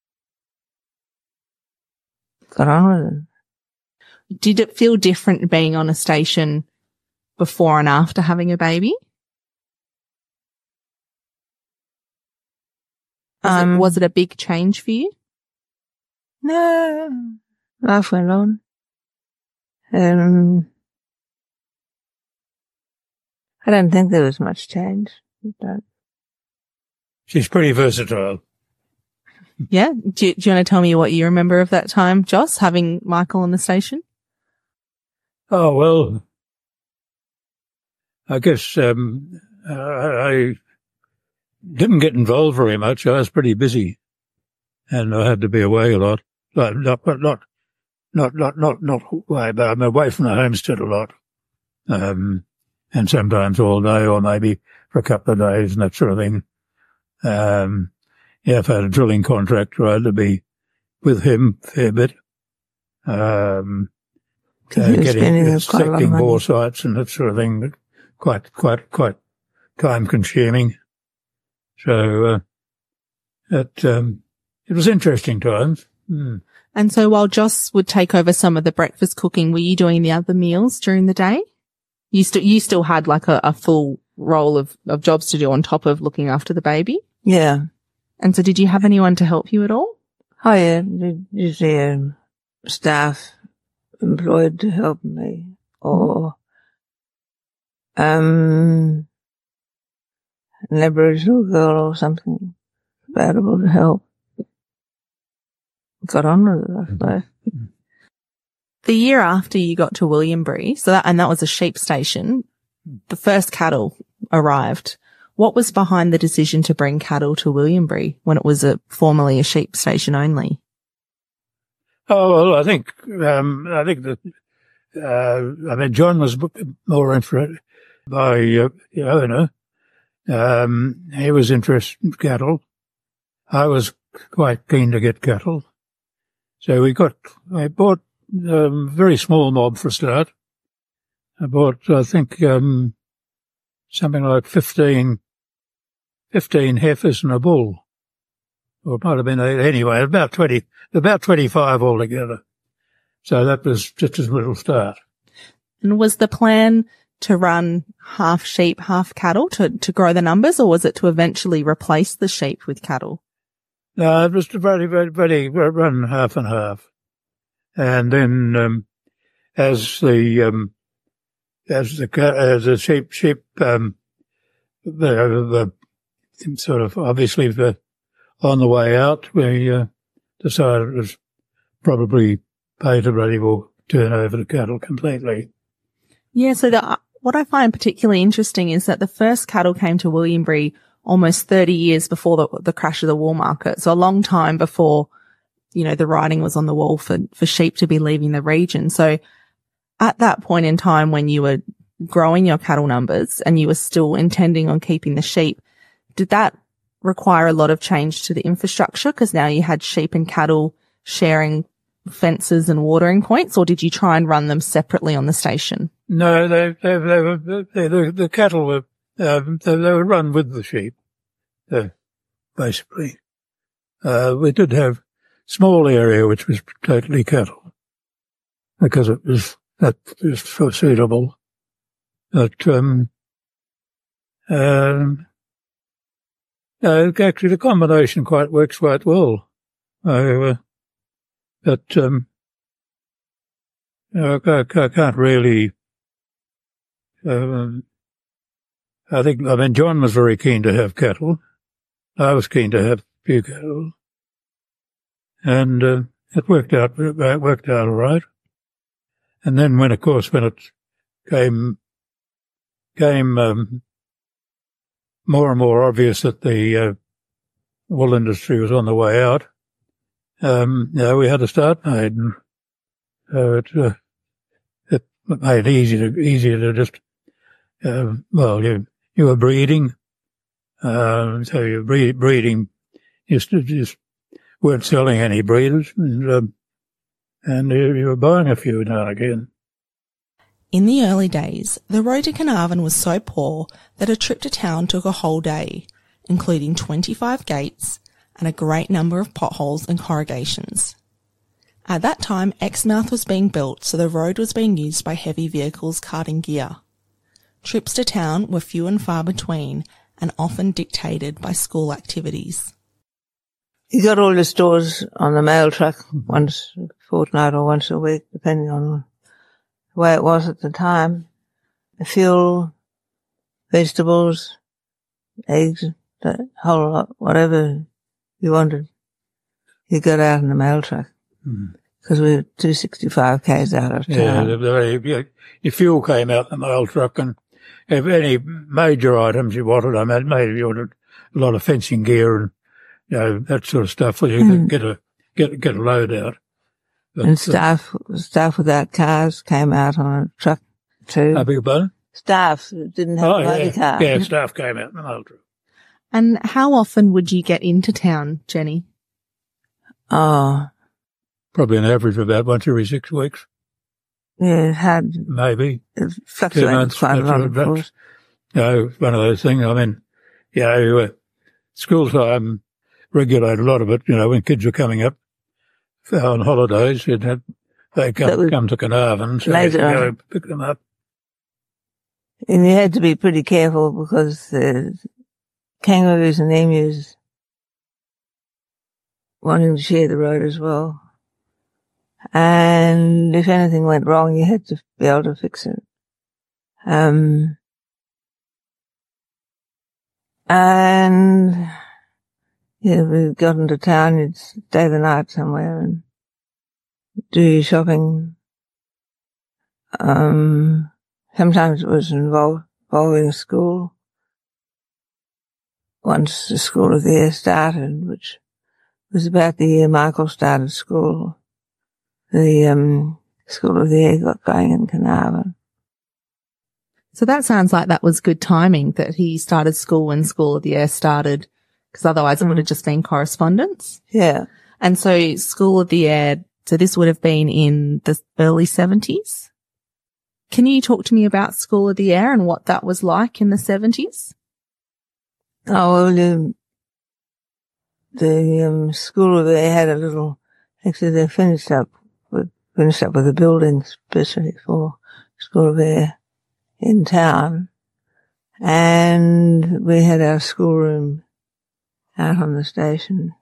got on with it. Did it feel different being on a station before and after having a baby? Was it a big change for you? No, life went on. I don't think there was much change. She's pretty versatile. Yeah. Do you want to tell me what you remember of that time, Joss, having Michael on the station? Oh, well, I guess I didn't get involved very much. I was pretty busy, and I had to be away a lot. Not away, but I'm away from the homestead a lot, and sometimes all day, or maybe for a couple of days, and that sort of thing. Yeah, if I had a drilling contractor, I had to be with him a fair bit. Inspecting bore sites and that sort of thing, but quite time consuming. So, it was interesting times. Mm. And so while Joss would take over some of the breakfast cooking, were you doing the other meals during the day? You still had like a full role of jobs to do on top of looking after the baby? Yeah. And so did you have anyone to help you at all? Oh yeah, usually staff employed to help me, or an Aboriginal girl or something available to help. Got on with it, I suppose. The year after you got to Williambury, that was a sheep station, the first cattle arrived. What was behind the decision to bring cattle to Williambury when it was formerly a sheep station only? Oh, well, I think that, John was more interested by the owner. He was interested in cattle. I was quite keen to get cattle. So I bought a very small mob for a start. I bought, I think, something like 15 heifers and a bull. Or it might have been anyway, about 25 altogether. So that was just a little start. And was the plan to run half sheep, half cattle to grow the numbers, or was it to eventually replace the sheep with cattle? No, it was to very run half and half. And then, as the sheep, sort of obviously on the way out, we decided it was probably pay to bloody well turn over the cattle completely. Yeah, so what I find particularly interesting is that the first cattle came to Williambury almost 30 years before the crash of the wool market. So a long time before, the writing was on the wall for sheep to be leaving the region. So at that point in time when you were growing your cattle numbers and you were still intending on keeping the sheep, did that require a lot of change to the infrastructure? Because now you had sheep and cattle sharing fences and watering points, or did you try and run them separately on the station? No, the cattle were, they were run with the sheep, basically. We did have small area which was totally cattle because that was so suitable. But, actually the combination works quite well. I can't really, John was very keen to have cattle. I was keen to have a few cattle. And, it worked out all right. And then when it came more and more obvious that the wool industry was on the way out, we had to start made. And, it made it easier to just, you were breeding, so you're breeding, just weren't selling any breeders, and you were buying a few now and again. In the early days, the road to Carnarvon was so poor that a trip to town took a whole day, including 25 gates and a great number of potholes and corrugations. At that time, Exmouth was being built, so the road was being used by heavy vehicles carting gear. Trips to town were few and far between and often dictated by school activities. You got all the stores on the mail truck once a fortnight or once a week, depending on the way it was at the time. Fuel, vegetables, eggs, the whole lot, whatever you wanted, you got out in the mail truck. Because we were 265 k's out of town. Yeah, your fuel came out in the mail truck, and if any major items you wanted, I mean, maybe you wanted a lot of fencing gear and, you know, that sort of stuff, so you could get a load out. But, and staff without cars came out on a truck too. I beg your pardon? Staff didn't have a motor car. Yeah, staff came out in the mail truck. And how often would you get into town, Jenny? Oh, probably an average of about once every 6 weeks. Yeah, it had. Maybe. It fluctuated quite a lot, of course. You know, one of those things. I mean, you know, school time regulated a lot of it. You know, when kids were coming up on holidays, they'd come to Carnarvon, so you go pick them up. And you had to be pretty careful because the kangaroos and emus wanting to share the road as well. And if anything went wrong, you had to be able to fix it. And yeah, we got into town, you'd stay the night somewhere and do your shopping. Sometimes it was involving school. Once the School of the Air started, which was about the year Michael started school, the School of the Air got going in Carnarvon. So that sounds like that was good timing, that he started school when School of the Air started, because otherwise it would have just been correspondence. Yeah. And so School of the Air, so this would have been in the early 70s? Can you talk to me about School of the Air and what that was like in the 70s? Oh, well, the School of the Air had a little, actually they finished up with the buildings, especially for School of Air in town. And we had our schoolroom out on the station.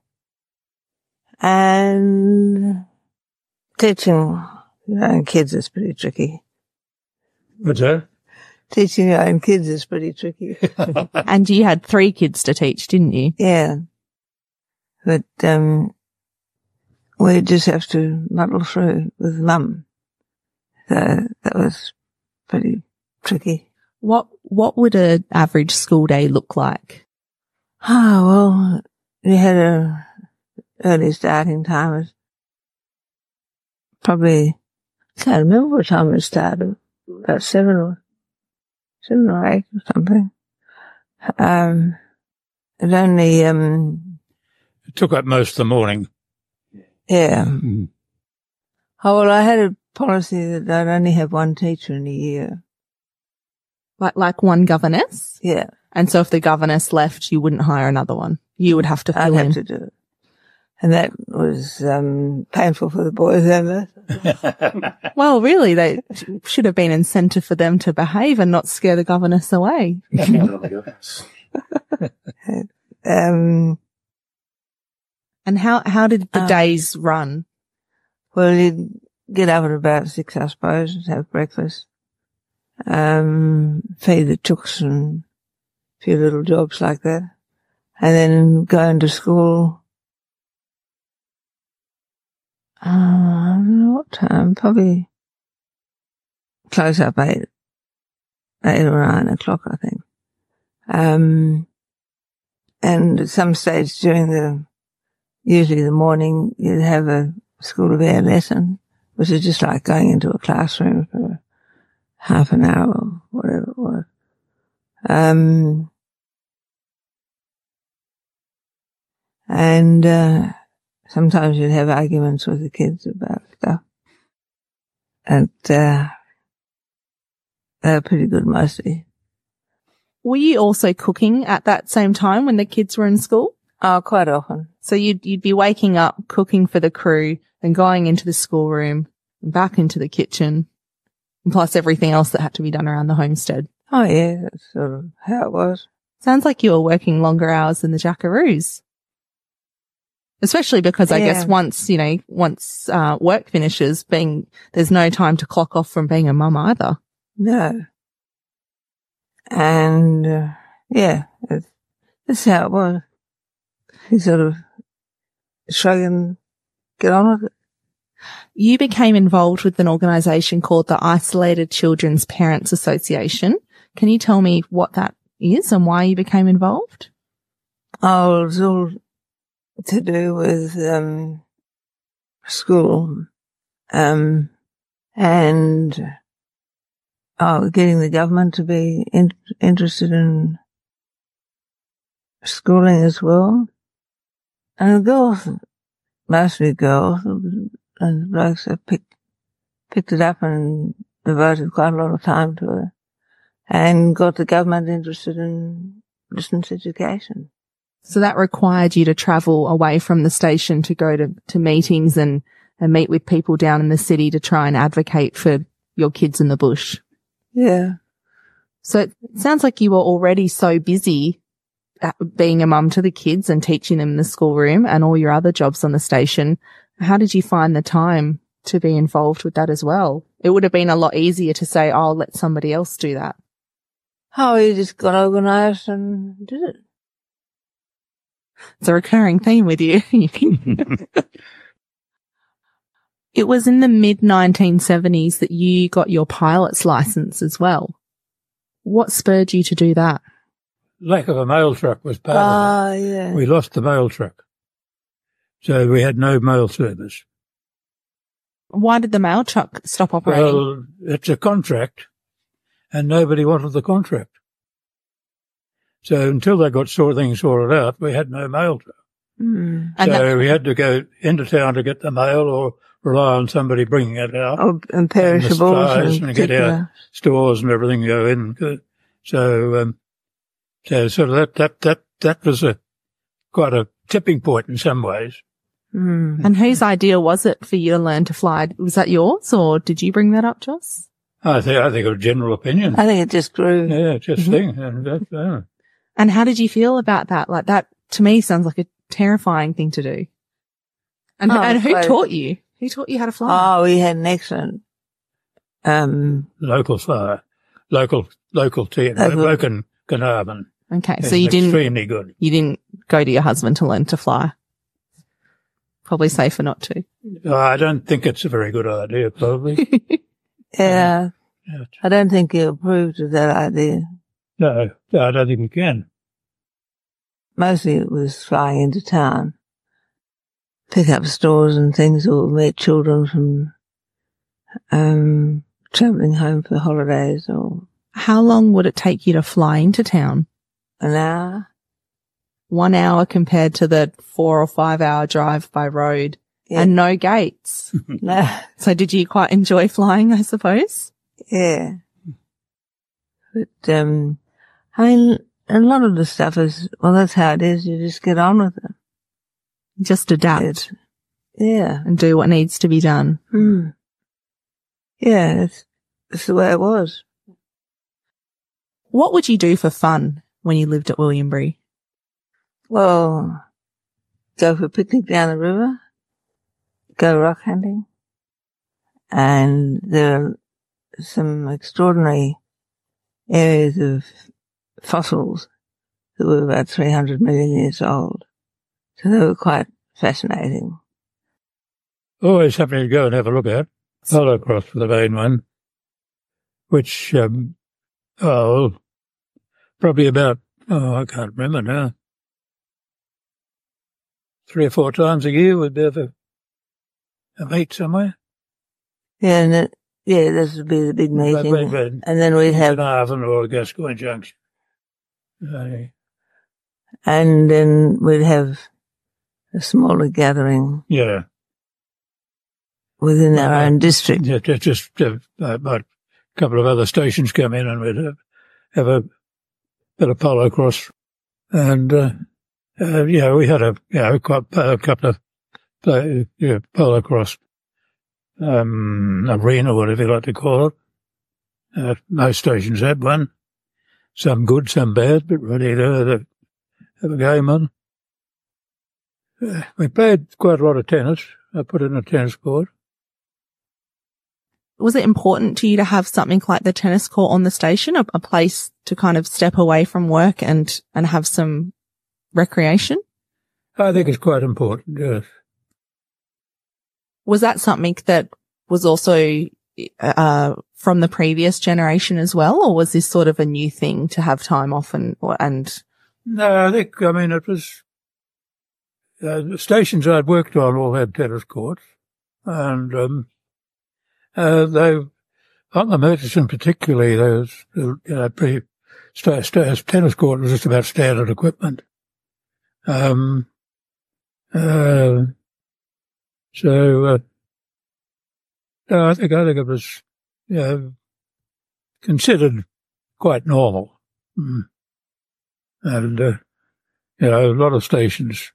And teaching your own kids is pretty tricky. What's that? Teaching your own kids is pretty tricky. And you had 3 kids to teach, didn't you? Yeah. But we just have to muddle through with Mum. So that was pretty tricky. What would an average school day look like? Oh, well, we had a early starting time. It was probably, I can't remember what time it started. About 7 or 8 or something. It only, it took up most of the morning. Yeah. Mm-hmm. Oh, well, I had a policy that I'd only have one teacher in a year. Like one governess? Yeah. And so if the governess left, you wouldn't hire another one. You would have to fill in. I'd have to do it. And that was painful for the boys ever. Well, really, they should have been incentive for them to behave and not scare the governess away. And how did the days run? Well, you'd get up at about 6, I suppose, and have breakfast, feed the chooks and a few little jobs like that, and then go into school. I don't know what time, probably close up 8 or 9 o'clock, I think. And at some stage during usually the morning, you'd have a School of Air lesson, which is just like going into a classroom for half an hour or whatever it was. And sometimes you'd have arguments with the kids about stuff. And they were pretty good mostly. Were you also cooking at that same time when the kids were in school? Oh, quite often. So you'd be waking up, cooking for the crew, and going into the schoolroom, and back into the kitchen, and plus everything else that had to be done around the homestead. Oh, yeah, that's sort of how it was. Sounds like you were working longer hours than the Jackaroos. Especially because I guess once work finishes, there's no time to clock off from being a mum either. No. And, that's how it was. You sort of shrug and get on with it. You became involved with an organisation called the Isolated Children's Parents Association. Can you tell me what that is and why you became involved? Oh, it was all to do with school and getting the government to be interested in schooling as well. And the girls, mostly girls, and blokes have picked it up and devoted quite a lot of time to it and got the government interested in distance education. So that required you to travel away from the station to go to meetings and meet with people down in the city to try and advocate for your kids in the bush. Yeah. So it sounds like you were already so busy at being a mum to the kids and teaching them in the schoolroom and all your other jobs on the station. How did you find the time to be involved with that as well? It would have been a lot easier to say, oh, let somebody else do that. Oh, you just got organised and did it. It's a recurring theme with you. It was in the mid-1970s that you got your pilot's license as well. What spurred you to do that? Lack of a mail truck was part of it. Yeah. We lost the mail truck. So we had no mail service. Why did the mail truck stop operating? Well, it's a contract and nobody wanted the contract. So until they got things sorted out, we had no mail truck. Mm. So we had to go into town to get the mail or rely on somebody bringing it out. Oh, and perishables and get our stores and everything go in. So sort of that was quite a tipping point in some ways. Mm. And whose idea was it for you to learn to fly? Was that yours or did you bring that up, Joss? I think it was general opinion. I think it just grew. Yeah, just thing. And And how did you feel about that? Like that to me sounds like a terrifying thing to do. And who taught you? Who taught you how to fly? Oh, we had an excellent local flyer, local team, Woken Carnarvon. Okay, It's so you extremely good. You didn't go to your husband to learn to fly. Probably safer not to. I don't think it's a very good idea, probably. Yeah. I don't think he approved of that idea. No, I don't think we can. Mostly it was flying into town, pick up stores and things, or meet children from travelling home for holidays. Or How long would it take you to fly into town? an hour. 1 hour compared to the 4 or 5 hour drive by road and no gates. No. So did you quite enjoy flying, I suppose? Yeah. But, I mean, a lot of the stuff is, well, that's how it is. You just get on with it. Just adapt Yeah. and do what needs to be done. Mm. Yeah, it's the way it was. What would you do for fun when you lived at Williambury? Well, go for a picnic down the river, go rock hunting, and there are some extraordinary areas of fossils that were about 300 million years old. So they were quite fascinating. Always something to go and have a look at. Holocross for the main one, which, probably about, I can't remember now. 3 or 4 times a year we'd have a meet somewhere. Yeah, and this would be the big meeting. And then we'd have Carnarvon or Gascoyne Junction. And then we'd have a smaller gathering. Yeah. Within our own district. Yeah, just about couple of other stations come in and we'd have a bit of polo cross. And, we had a couple of polo cross arena, whatever you like to call it. Most stations had one. Some good, some bad, but ready to have a game on. We played quite a lot of tennis. I put in a tennis court. Was it important to you to have something like the tennis court on the station, a place to kind of step away from work and have some recreation? I think it's quite important, yes. Was that something that was also from the previous generation as well, or was this sort of a new thing to have time off and? No, I think, it was, the stations I'd worked on all had tennis courts, and, on the Murchison particularly, there was, tennis court was just about standard equipment. I think it was, considered quite normal. And, a lot of stations,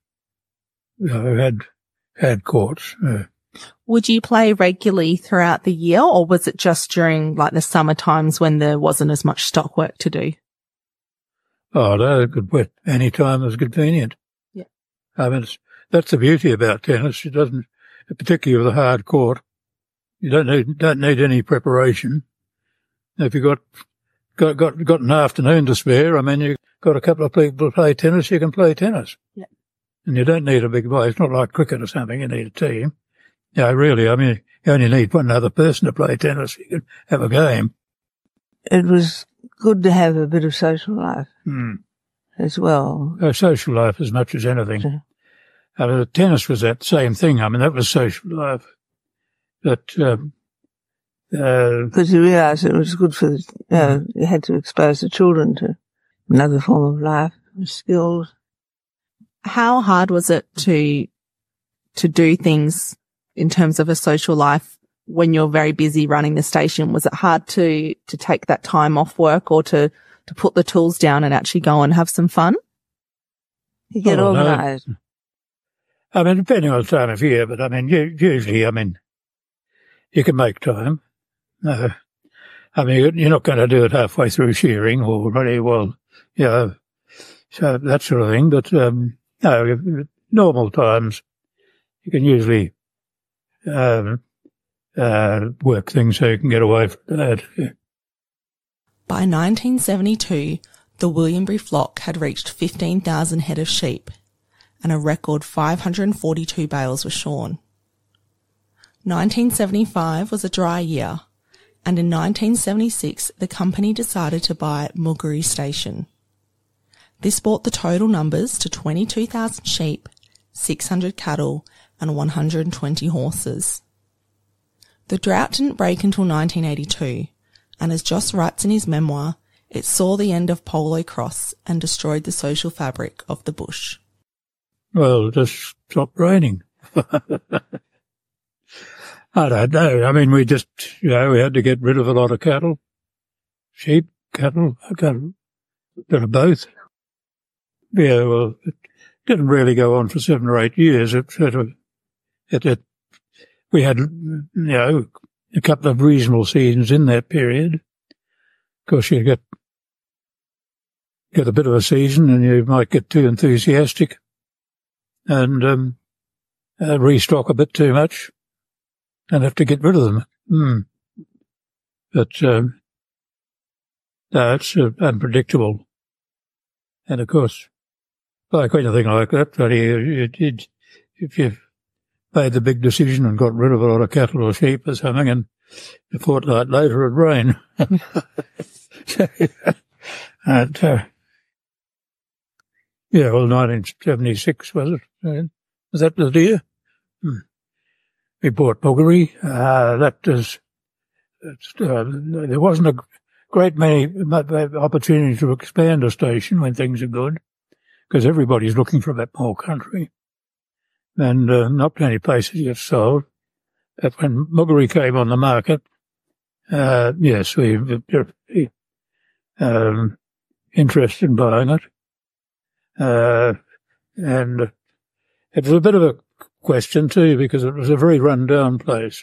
had courts. Would you play regularly throughout the year, or was it just during like the summer times when there wasn't as much stock work to do? Oh, no, it could play any time it was convenient. Yeah. That's the beauty about tennis. It doesn't, particularly with a hard court, you don't need any preparation. If you've got an afternoon to spare, you've got a couple of people to play tennis, you can play tennis. Yeah. And you don't need a big boy. It's not like cricket or something. You need a team. Yeah, really. You only need one other person to play tennis. You can have a game. It was good to have a bit of social life as well. Social life as much as anything. Tennis was that same thing. That was social life. But, because you realised it was good for, you had to expose the children to another form of life, skills. How hard was it to do things in terms of a social life when you're very busy running the station? Was it hard to take that time off work or to put the tools down and actually go and have some fun? You get organised. No. Depending on the time of year, but usually, you can make time. You're not going to do it halfway through shearing or so that sort of thing. But, normal times, you can usually, work things so you can get away from that. Yeah. By 1972, the Williambury flock had reached 15,000 head of sheep, and a record 542 bales were shorn. 1975 was a dry year, and in 1976 the company decided to buy Muggery Station. This brought the total numbers to 22,000 sheep, 600 cattle and 120 horses. The drought didn't break until 1982, and as Joss writes in his memoir, it saw the end of Polo Cross and destroyed the social fabric of the bush. Well, it just stopped raining. I don't know. We just, we had to get rid of a lot of cattle. Sheep, cattle, bit of both. Yeah, well, it didn't really go on for 7 or 8 years. We had, a couple of reasonable seasons in that period. Of course, you get a bit of a season and you might get too enthusiastic and restock a bit too much and have to get rid of them. But no, it's unpredictable. And of course, like anything like that, if you made the big decision and got rid of a lot of cattle or sheep or something, and a fortnight later it'd rain. Yeah, well, 1976 was it? Was that the year? We bought Muggery. There wasn't a great many opportunities to expand a station when things are good, because everybody's looking for a bit more country. And not many places get sold. But when Muggery came on the market, Yes, we were interested in buying it. And it was a bit of a question too, because it was a very run-down place.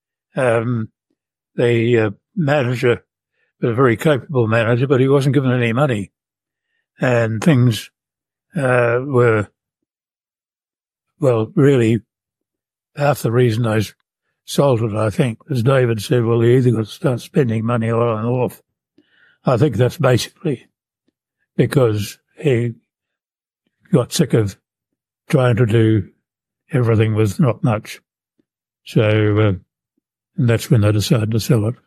The manager was a very capable manager, but he wasn't given any money. And things were, well, really half the reason I sold it, I think, was David said, well, you either got to start spending money on and off. I think that's basically because he got sick of trying to do everything with not much. So, and that's when they decided to sell it.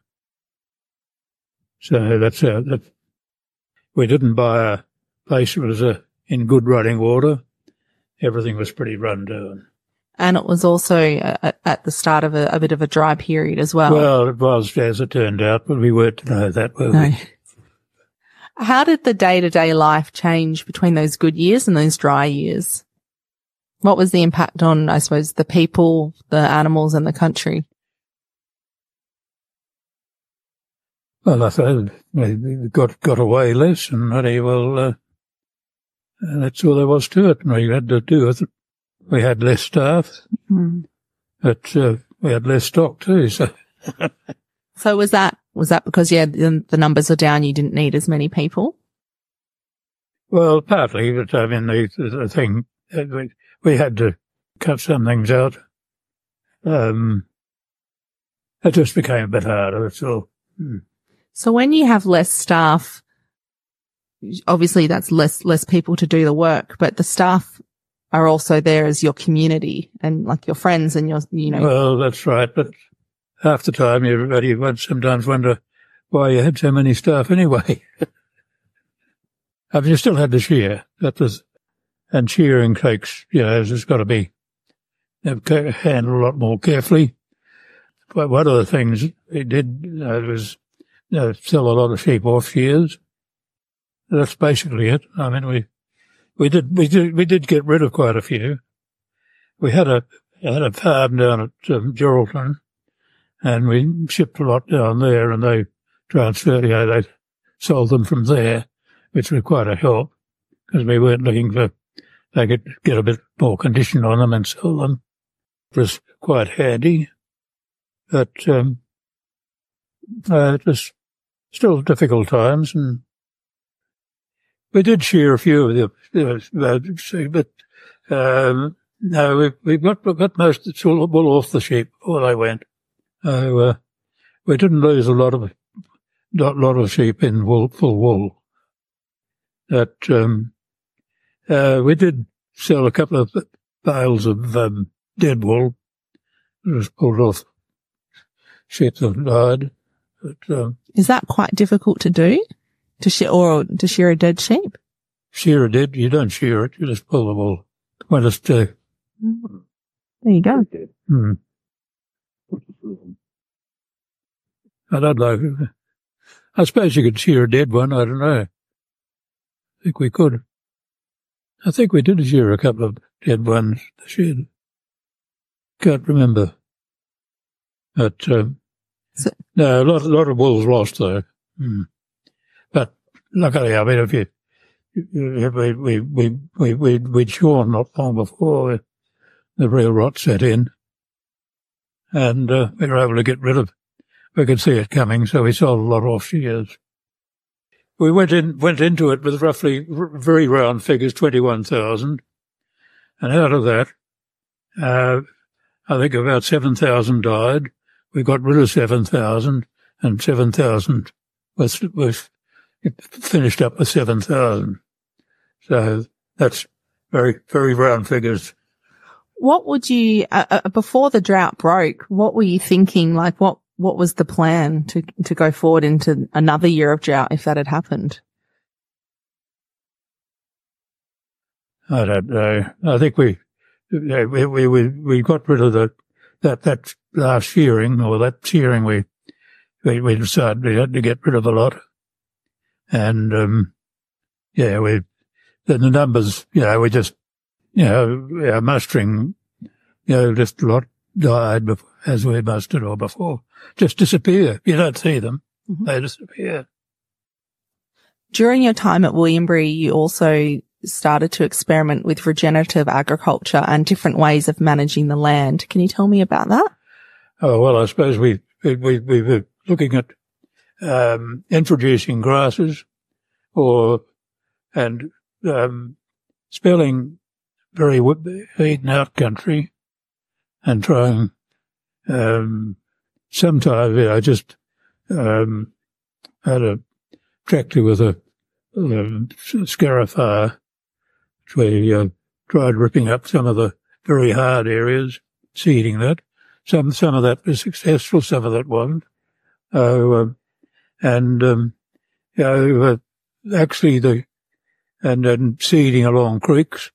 So that's how that. We didn't buy a place that was in good running water. Everything was pretty run down. And it was also at the start of a bit of a dry period as well. Well, it was, as it turned out, but we weren't to know that, were we? How did the day-to-day life change between those good years and those dry years? What was the impact on, I suppose, the people, the animals and the country? Well, I thought we got away less, and that's all there was to it. We had to do it. We had less staff, but we had less stock too. So, so was that because the numbers are down? You didn't need as many people. Well, partly, but I mean the thing we had to cut some things out. It just became a bit harder. That's all. So when you have less staff, obviously that's less people to do the work, but the staff are also there as your community and like your friends and Well, that's right, but half the time everybody would sometimes wonder why you had so many staff anyway. I mean, you still had to shear. And shearing takes, it's got to be handled a lot more carefully. But one of the things we did was sell a lot of sheep off shears. That's basically it. I mean, we did get rid of quite a few. We had a farm down at Geraldton, and we shipped a lot down there, and they transferred. They sold them from there, which was quite a help because we weren't looking for. They could get a bit more condition on them and sell them. It was quite handy, but it was still difficult times, and we did shear a few of the, but no, we got most of the wool off the sheep before they went. We didn't lose a lot of sheep in full wool. That we did sell a couple of bales of dead wool. It was pulled off sheep that died. But, is that quite difficult to do? To shear a dead sheep? Shear a dead, you don't shear it, you just pull the wool. Well, it's there you go. I don't know. I suppose you could shear a dead one, I don't know. I think we could. I think we did shear a couple of dead ones to shed. Can't remember. But, no, a lot of wool's lost though. But luckily, I mean, we'd shorn not long before the real rot set in, and we were able to get rid of. We could see it coming, so we sold a lot off shears. We went into it with roughly very round figures, 21,000, and out of that, I think about 7,000 died. We got rid of 7,000, and 7,000 was finished up with 7,000. So that's very, very round figures. What would you, before the drought broke, what were you thinking? Like what was the plan to go forward into another year of drought if that had happened? I don't know. I think we got rid of that last shearing, or that shearing we decided we had to get rid of a lot. And, the numbers, we just, mustering, just a lot, died as we busted or before. Just disappear. You don't see them. Mm-hmm. They disappear. During your time at Williambury, you also started to experiment with regenerative agriculture and different ways of managing the land. Can you tell me about that? Oh, well, I suppose we were looking at introducing grasses and spelling very eaten out country and trying sometimes I just had a tractor with a scarifier, which we tried ripping up some of the very hard areas, seeding that. Some of that was successful, some of that wasn't. Actually and seeding along creeks.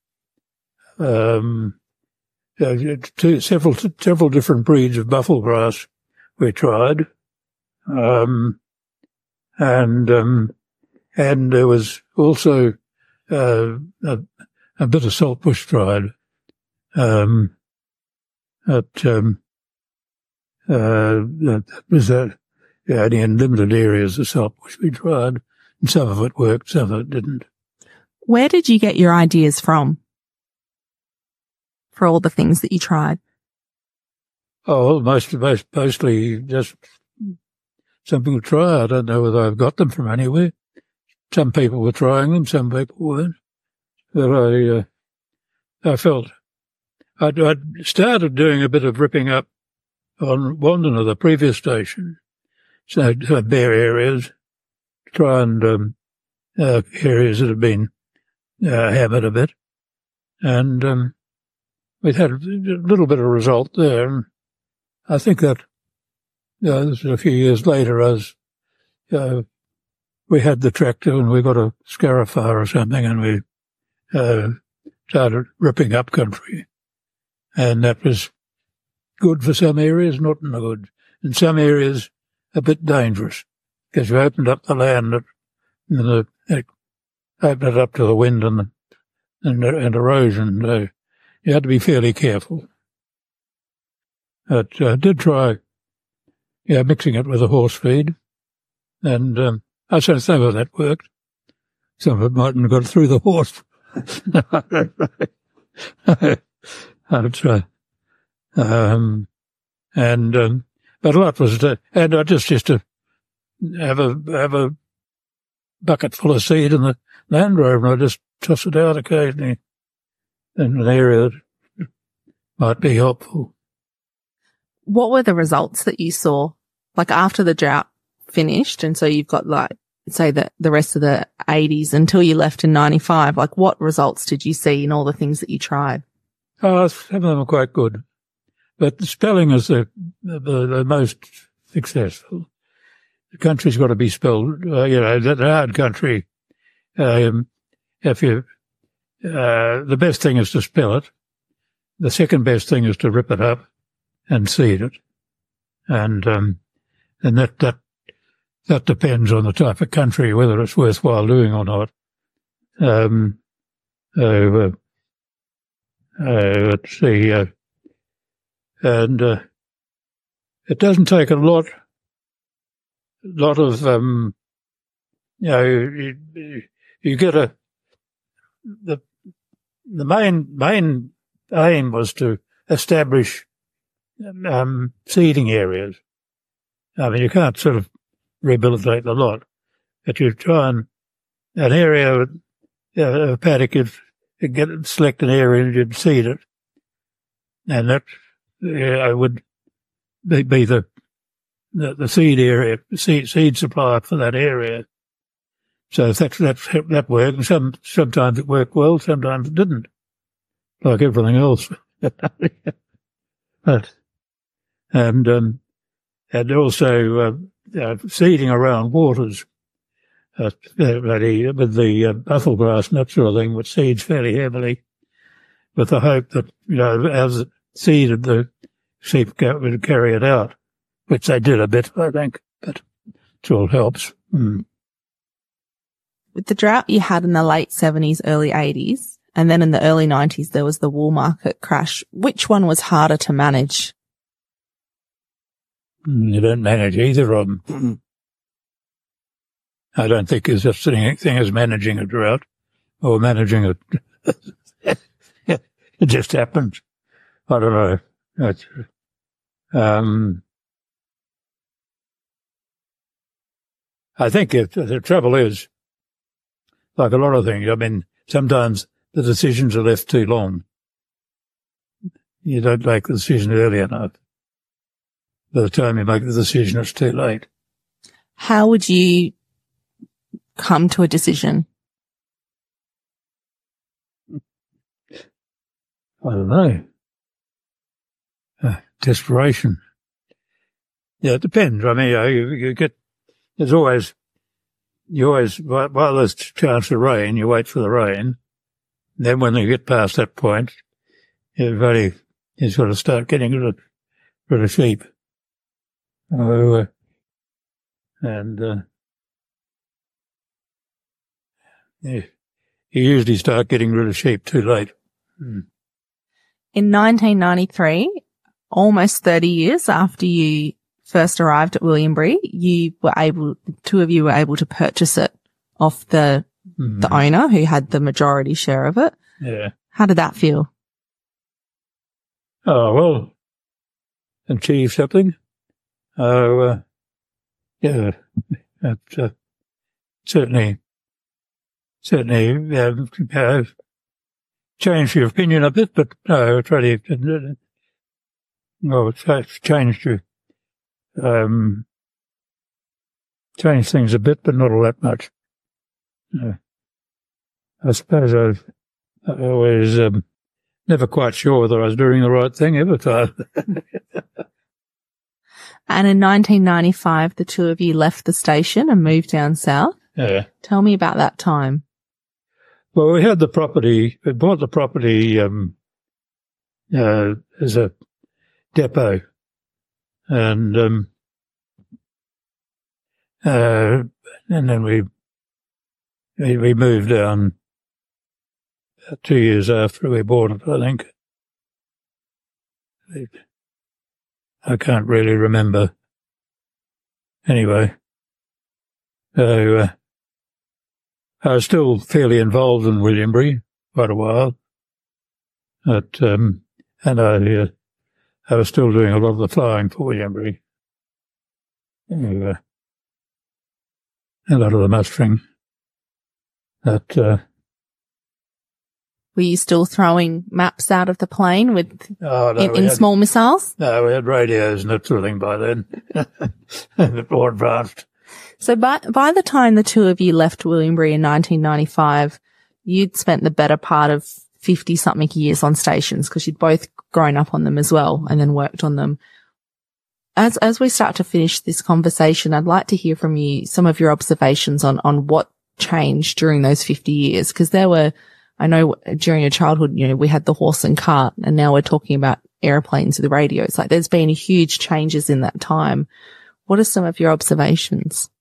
Several different breeds of buffel grass we tried. And there was also a bit of saltbush tried. That was only in limited areas of saltbush we tried, and some of it worked, some of it didn't. Where did you get your ideas from for all the things that you tried? Oh, mostly just something to try. I don't know whether I've got them from anywhere. Some people were trying them, some people weren't. But I felt I'd started doing a bit of ripping up on Wandina, the previous station, so bare areas, to try and areas that have been hammered a bit, and we'd had a little bit of result there. And I think that this was a few years later, as we had the tractor and we got a scarifier or something, and we started ripping up country, and that was good for some areas, not good. In some areas, a bit dangerous, because you opened up the land and opened it up to the wind and erosion. You had to be fairly careful. But I did try, mixing it with a horse feed, and I said some of that worked. Some of it mightn't have got through the horse. I'd try. But a lot was, and I just used to have a bucket full of seed in the Land Rover, and I just toss it out occasionally in an area that might be helpful. What were the results that you saw, like after the drought finished, and so you've got say that the rest of the 80s until you left in 95, like what results did you see in all the things that you tried? Oh, some of them were quite good. But the spelling is the most successful. The country's got to be spelled, that hard country. The best thing is to spell it. The second best thing is to rip it up and seed it. And that depends on the type of country, whether it's worthwhile doing or not. Let's see, and it doesn't take a lot of you get the main aim was to establish seeding areas. I mean, you can't sort of rehabilitate the lot, but you try and an area, a paddock, you'd select an area and you'd seed it, and that would be the seed area, seed supply for that area. So if that worked, and sometimes it worked well, sometimes it didn't, like everything else. And also seeding around waters, with the buffel grass and that sort of thing, which seeds fairly heavily, with the hope that as it seeded, the sheep would carry it out, which they did a bit, I think, but it all helps. Mm. With the drought you had in the late 70s, early 80s, and then in the early 90s there was the wool market crash, which one was harder to manage You don't manage either of them. I don't think there's such a thing as managing a drought or managing a... It just happens. I don't know. It's, I think the trouble is, like a lot of things, I mean, sometimes the decisions are left too long. You don't make the decision early enough. By the time you make the decision, it's too late. How would you come to a decision? I don't know. Desperation. Yeah, it depends. I mean, you get, you always, while there's a chance of rain, you wait for the rain. Then when you get past that point, you sort of start getting rid of sheep. You usually start getting rid of sheep too late. In 1993, almost 30 years after you first arrived at Williambury, the two of you were able to purchase it off the owner who had the majority share of it. Yeah. How did that feel? Oh, well, achieve something. Yeah, that certainly changed your opinion a bit, but no, try to, it's changed you, changed things a bit, but not all that much. I suppose I always, never quite sure whether I was doing the right thing every time. And in 1995, the two of you left the station and moved down south. Yeah. Tell me about that time. Well, we had the property, we bought the property, as a depot. And then we moved down 2 years after we bought it, I think. I can't really remember. Anyway, so I was still fairly involved in Williambury quite a while, but and I was still doing a lot of the flying for Williambury, a lot of the mustering. But were you still throwing maps out of the plane with in small missiles? No, we had radios and that sort of thing by then. More advanced. So by the time the two of you left Williambury in 1995, you'd spent the better part of 50-something years on stations because you'd both grown up on them as well and then worked on them. As we start to finish this conversation, I'd like to hear from you some of your observations on what changed during those 50 years, because there were, I know during your childhood, we had the horse and cart, and now we're talking about airplanes with radios. Like, there's been huge changes in that time. What are some of your observations?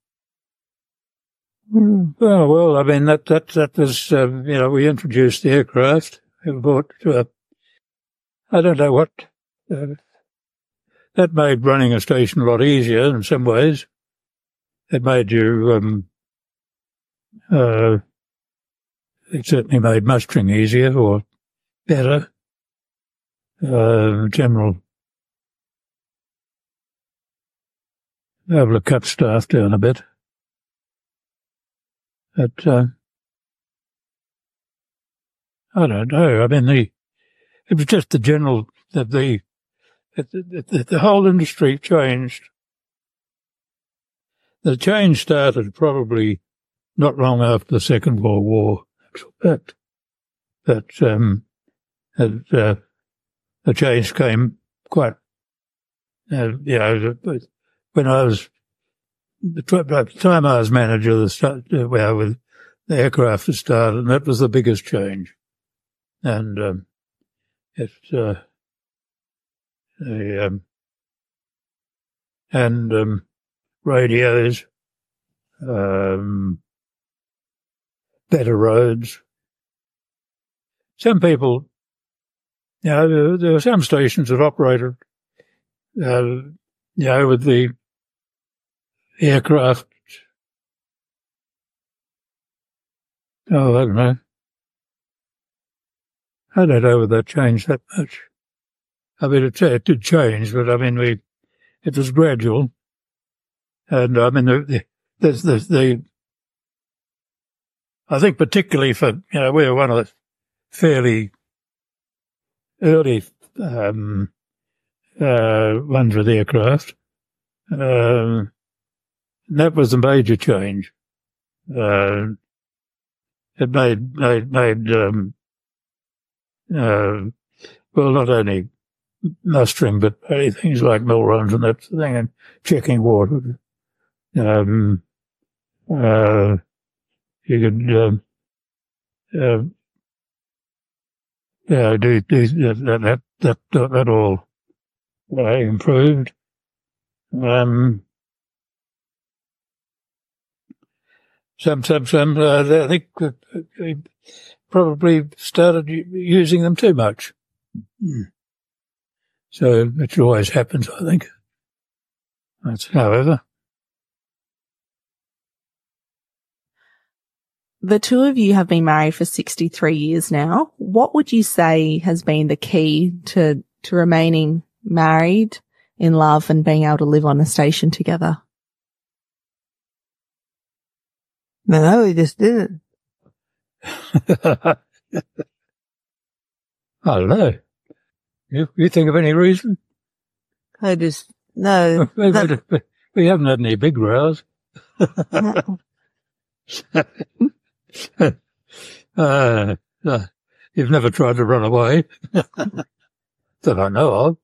Well, I mean, that was, we introduced the aircraft. We bought, I don't know what, that made running a station a lot easier in some ways. It made you, it certainly made mustering easier or better. General, able to cut staff down a bit. But, I don't know. I mean, it was just the general, the whole industry changed. The change started probably not long after the Second World War. But the change came quite, when I was, by the time I was manager, with the aircraft had started, and that was the biggest change. And radios, better roads. Some people, there were some stations that operated, with the aircraft. Oh, I don't know. I don't know whether that changed that much. I mean, it did change, but I mean, it was gradual. And I mean, I think particularly for, we were one of the fairly early, ones with aircraft. That was a major change. It made, well, not only mustering, but things like mill runs and that sort of thing, and checking water. You could, do that all improved. I think we probably started using them too much. So, which always happens, I think. However. The two of you have been married for 63 years now. What would you say has been the key to remaining married, in love, and being able to live on a station together? No, we just did it. I don't know. You think of any reason? No. We haven't had any big rows. No. You've never tried to run away that I know of.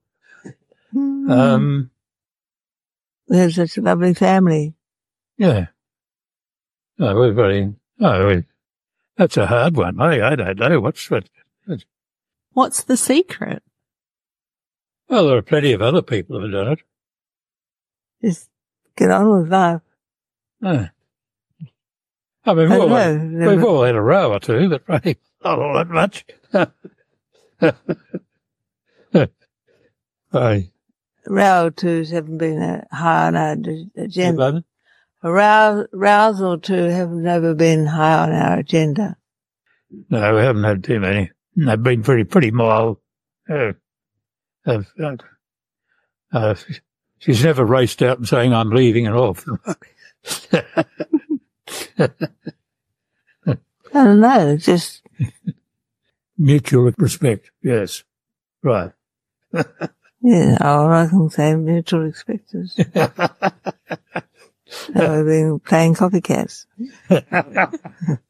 We have such a lovely family. Yeah. No, we're very. That's a hard one. I don't know what's the secret? Well, there are plenty of other people who have done it. Just get on with life. I mean, we've all had a row or two, but really not all that much. Row or twos haven't been high on our agenda. A rows or two have never been high on our agenda. No, we haven't had too many. They've been pretty mild. She's never raced out and saying, I'm leaving and off. I don't know, just mutual respect, yes. Right. Yeah, I can say mutual respecters. We've been playing copycats.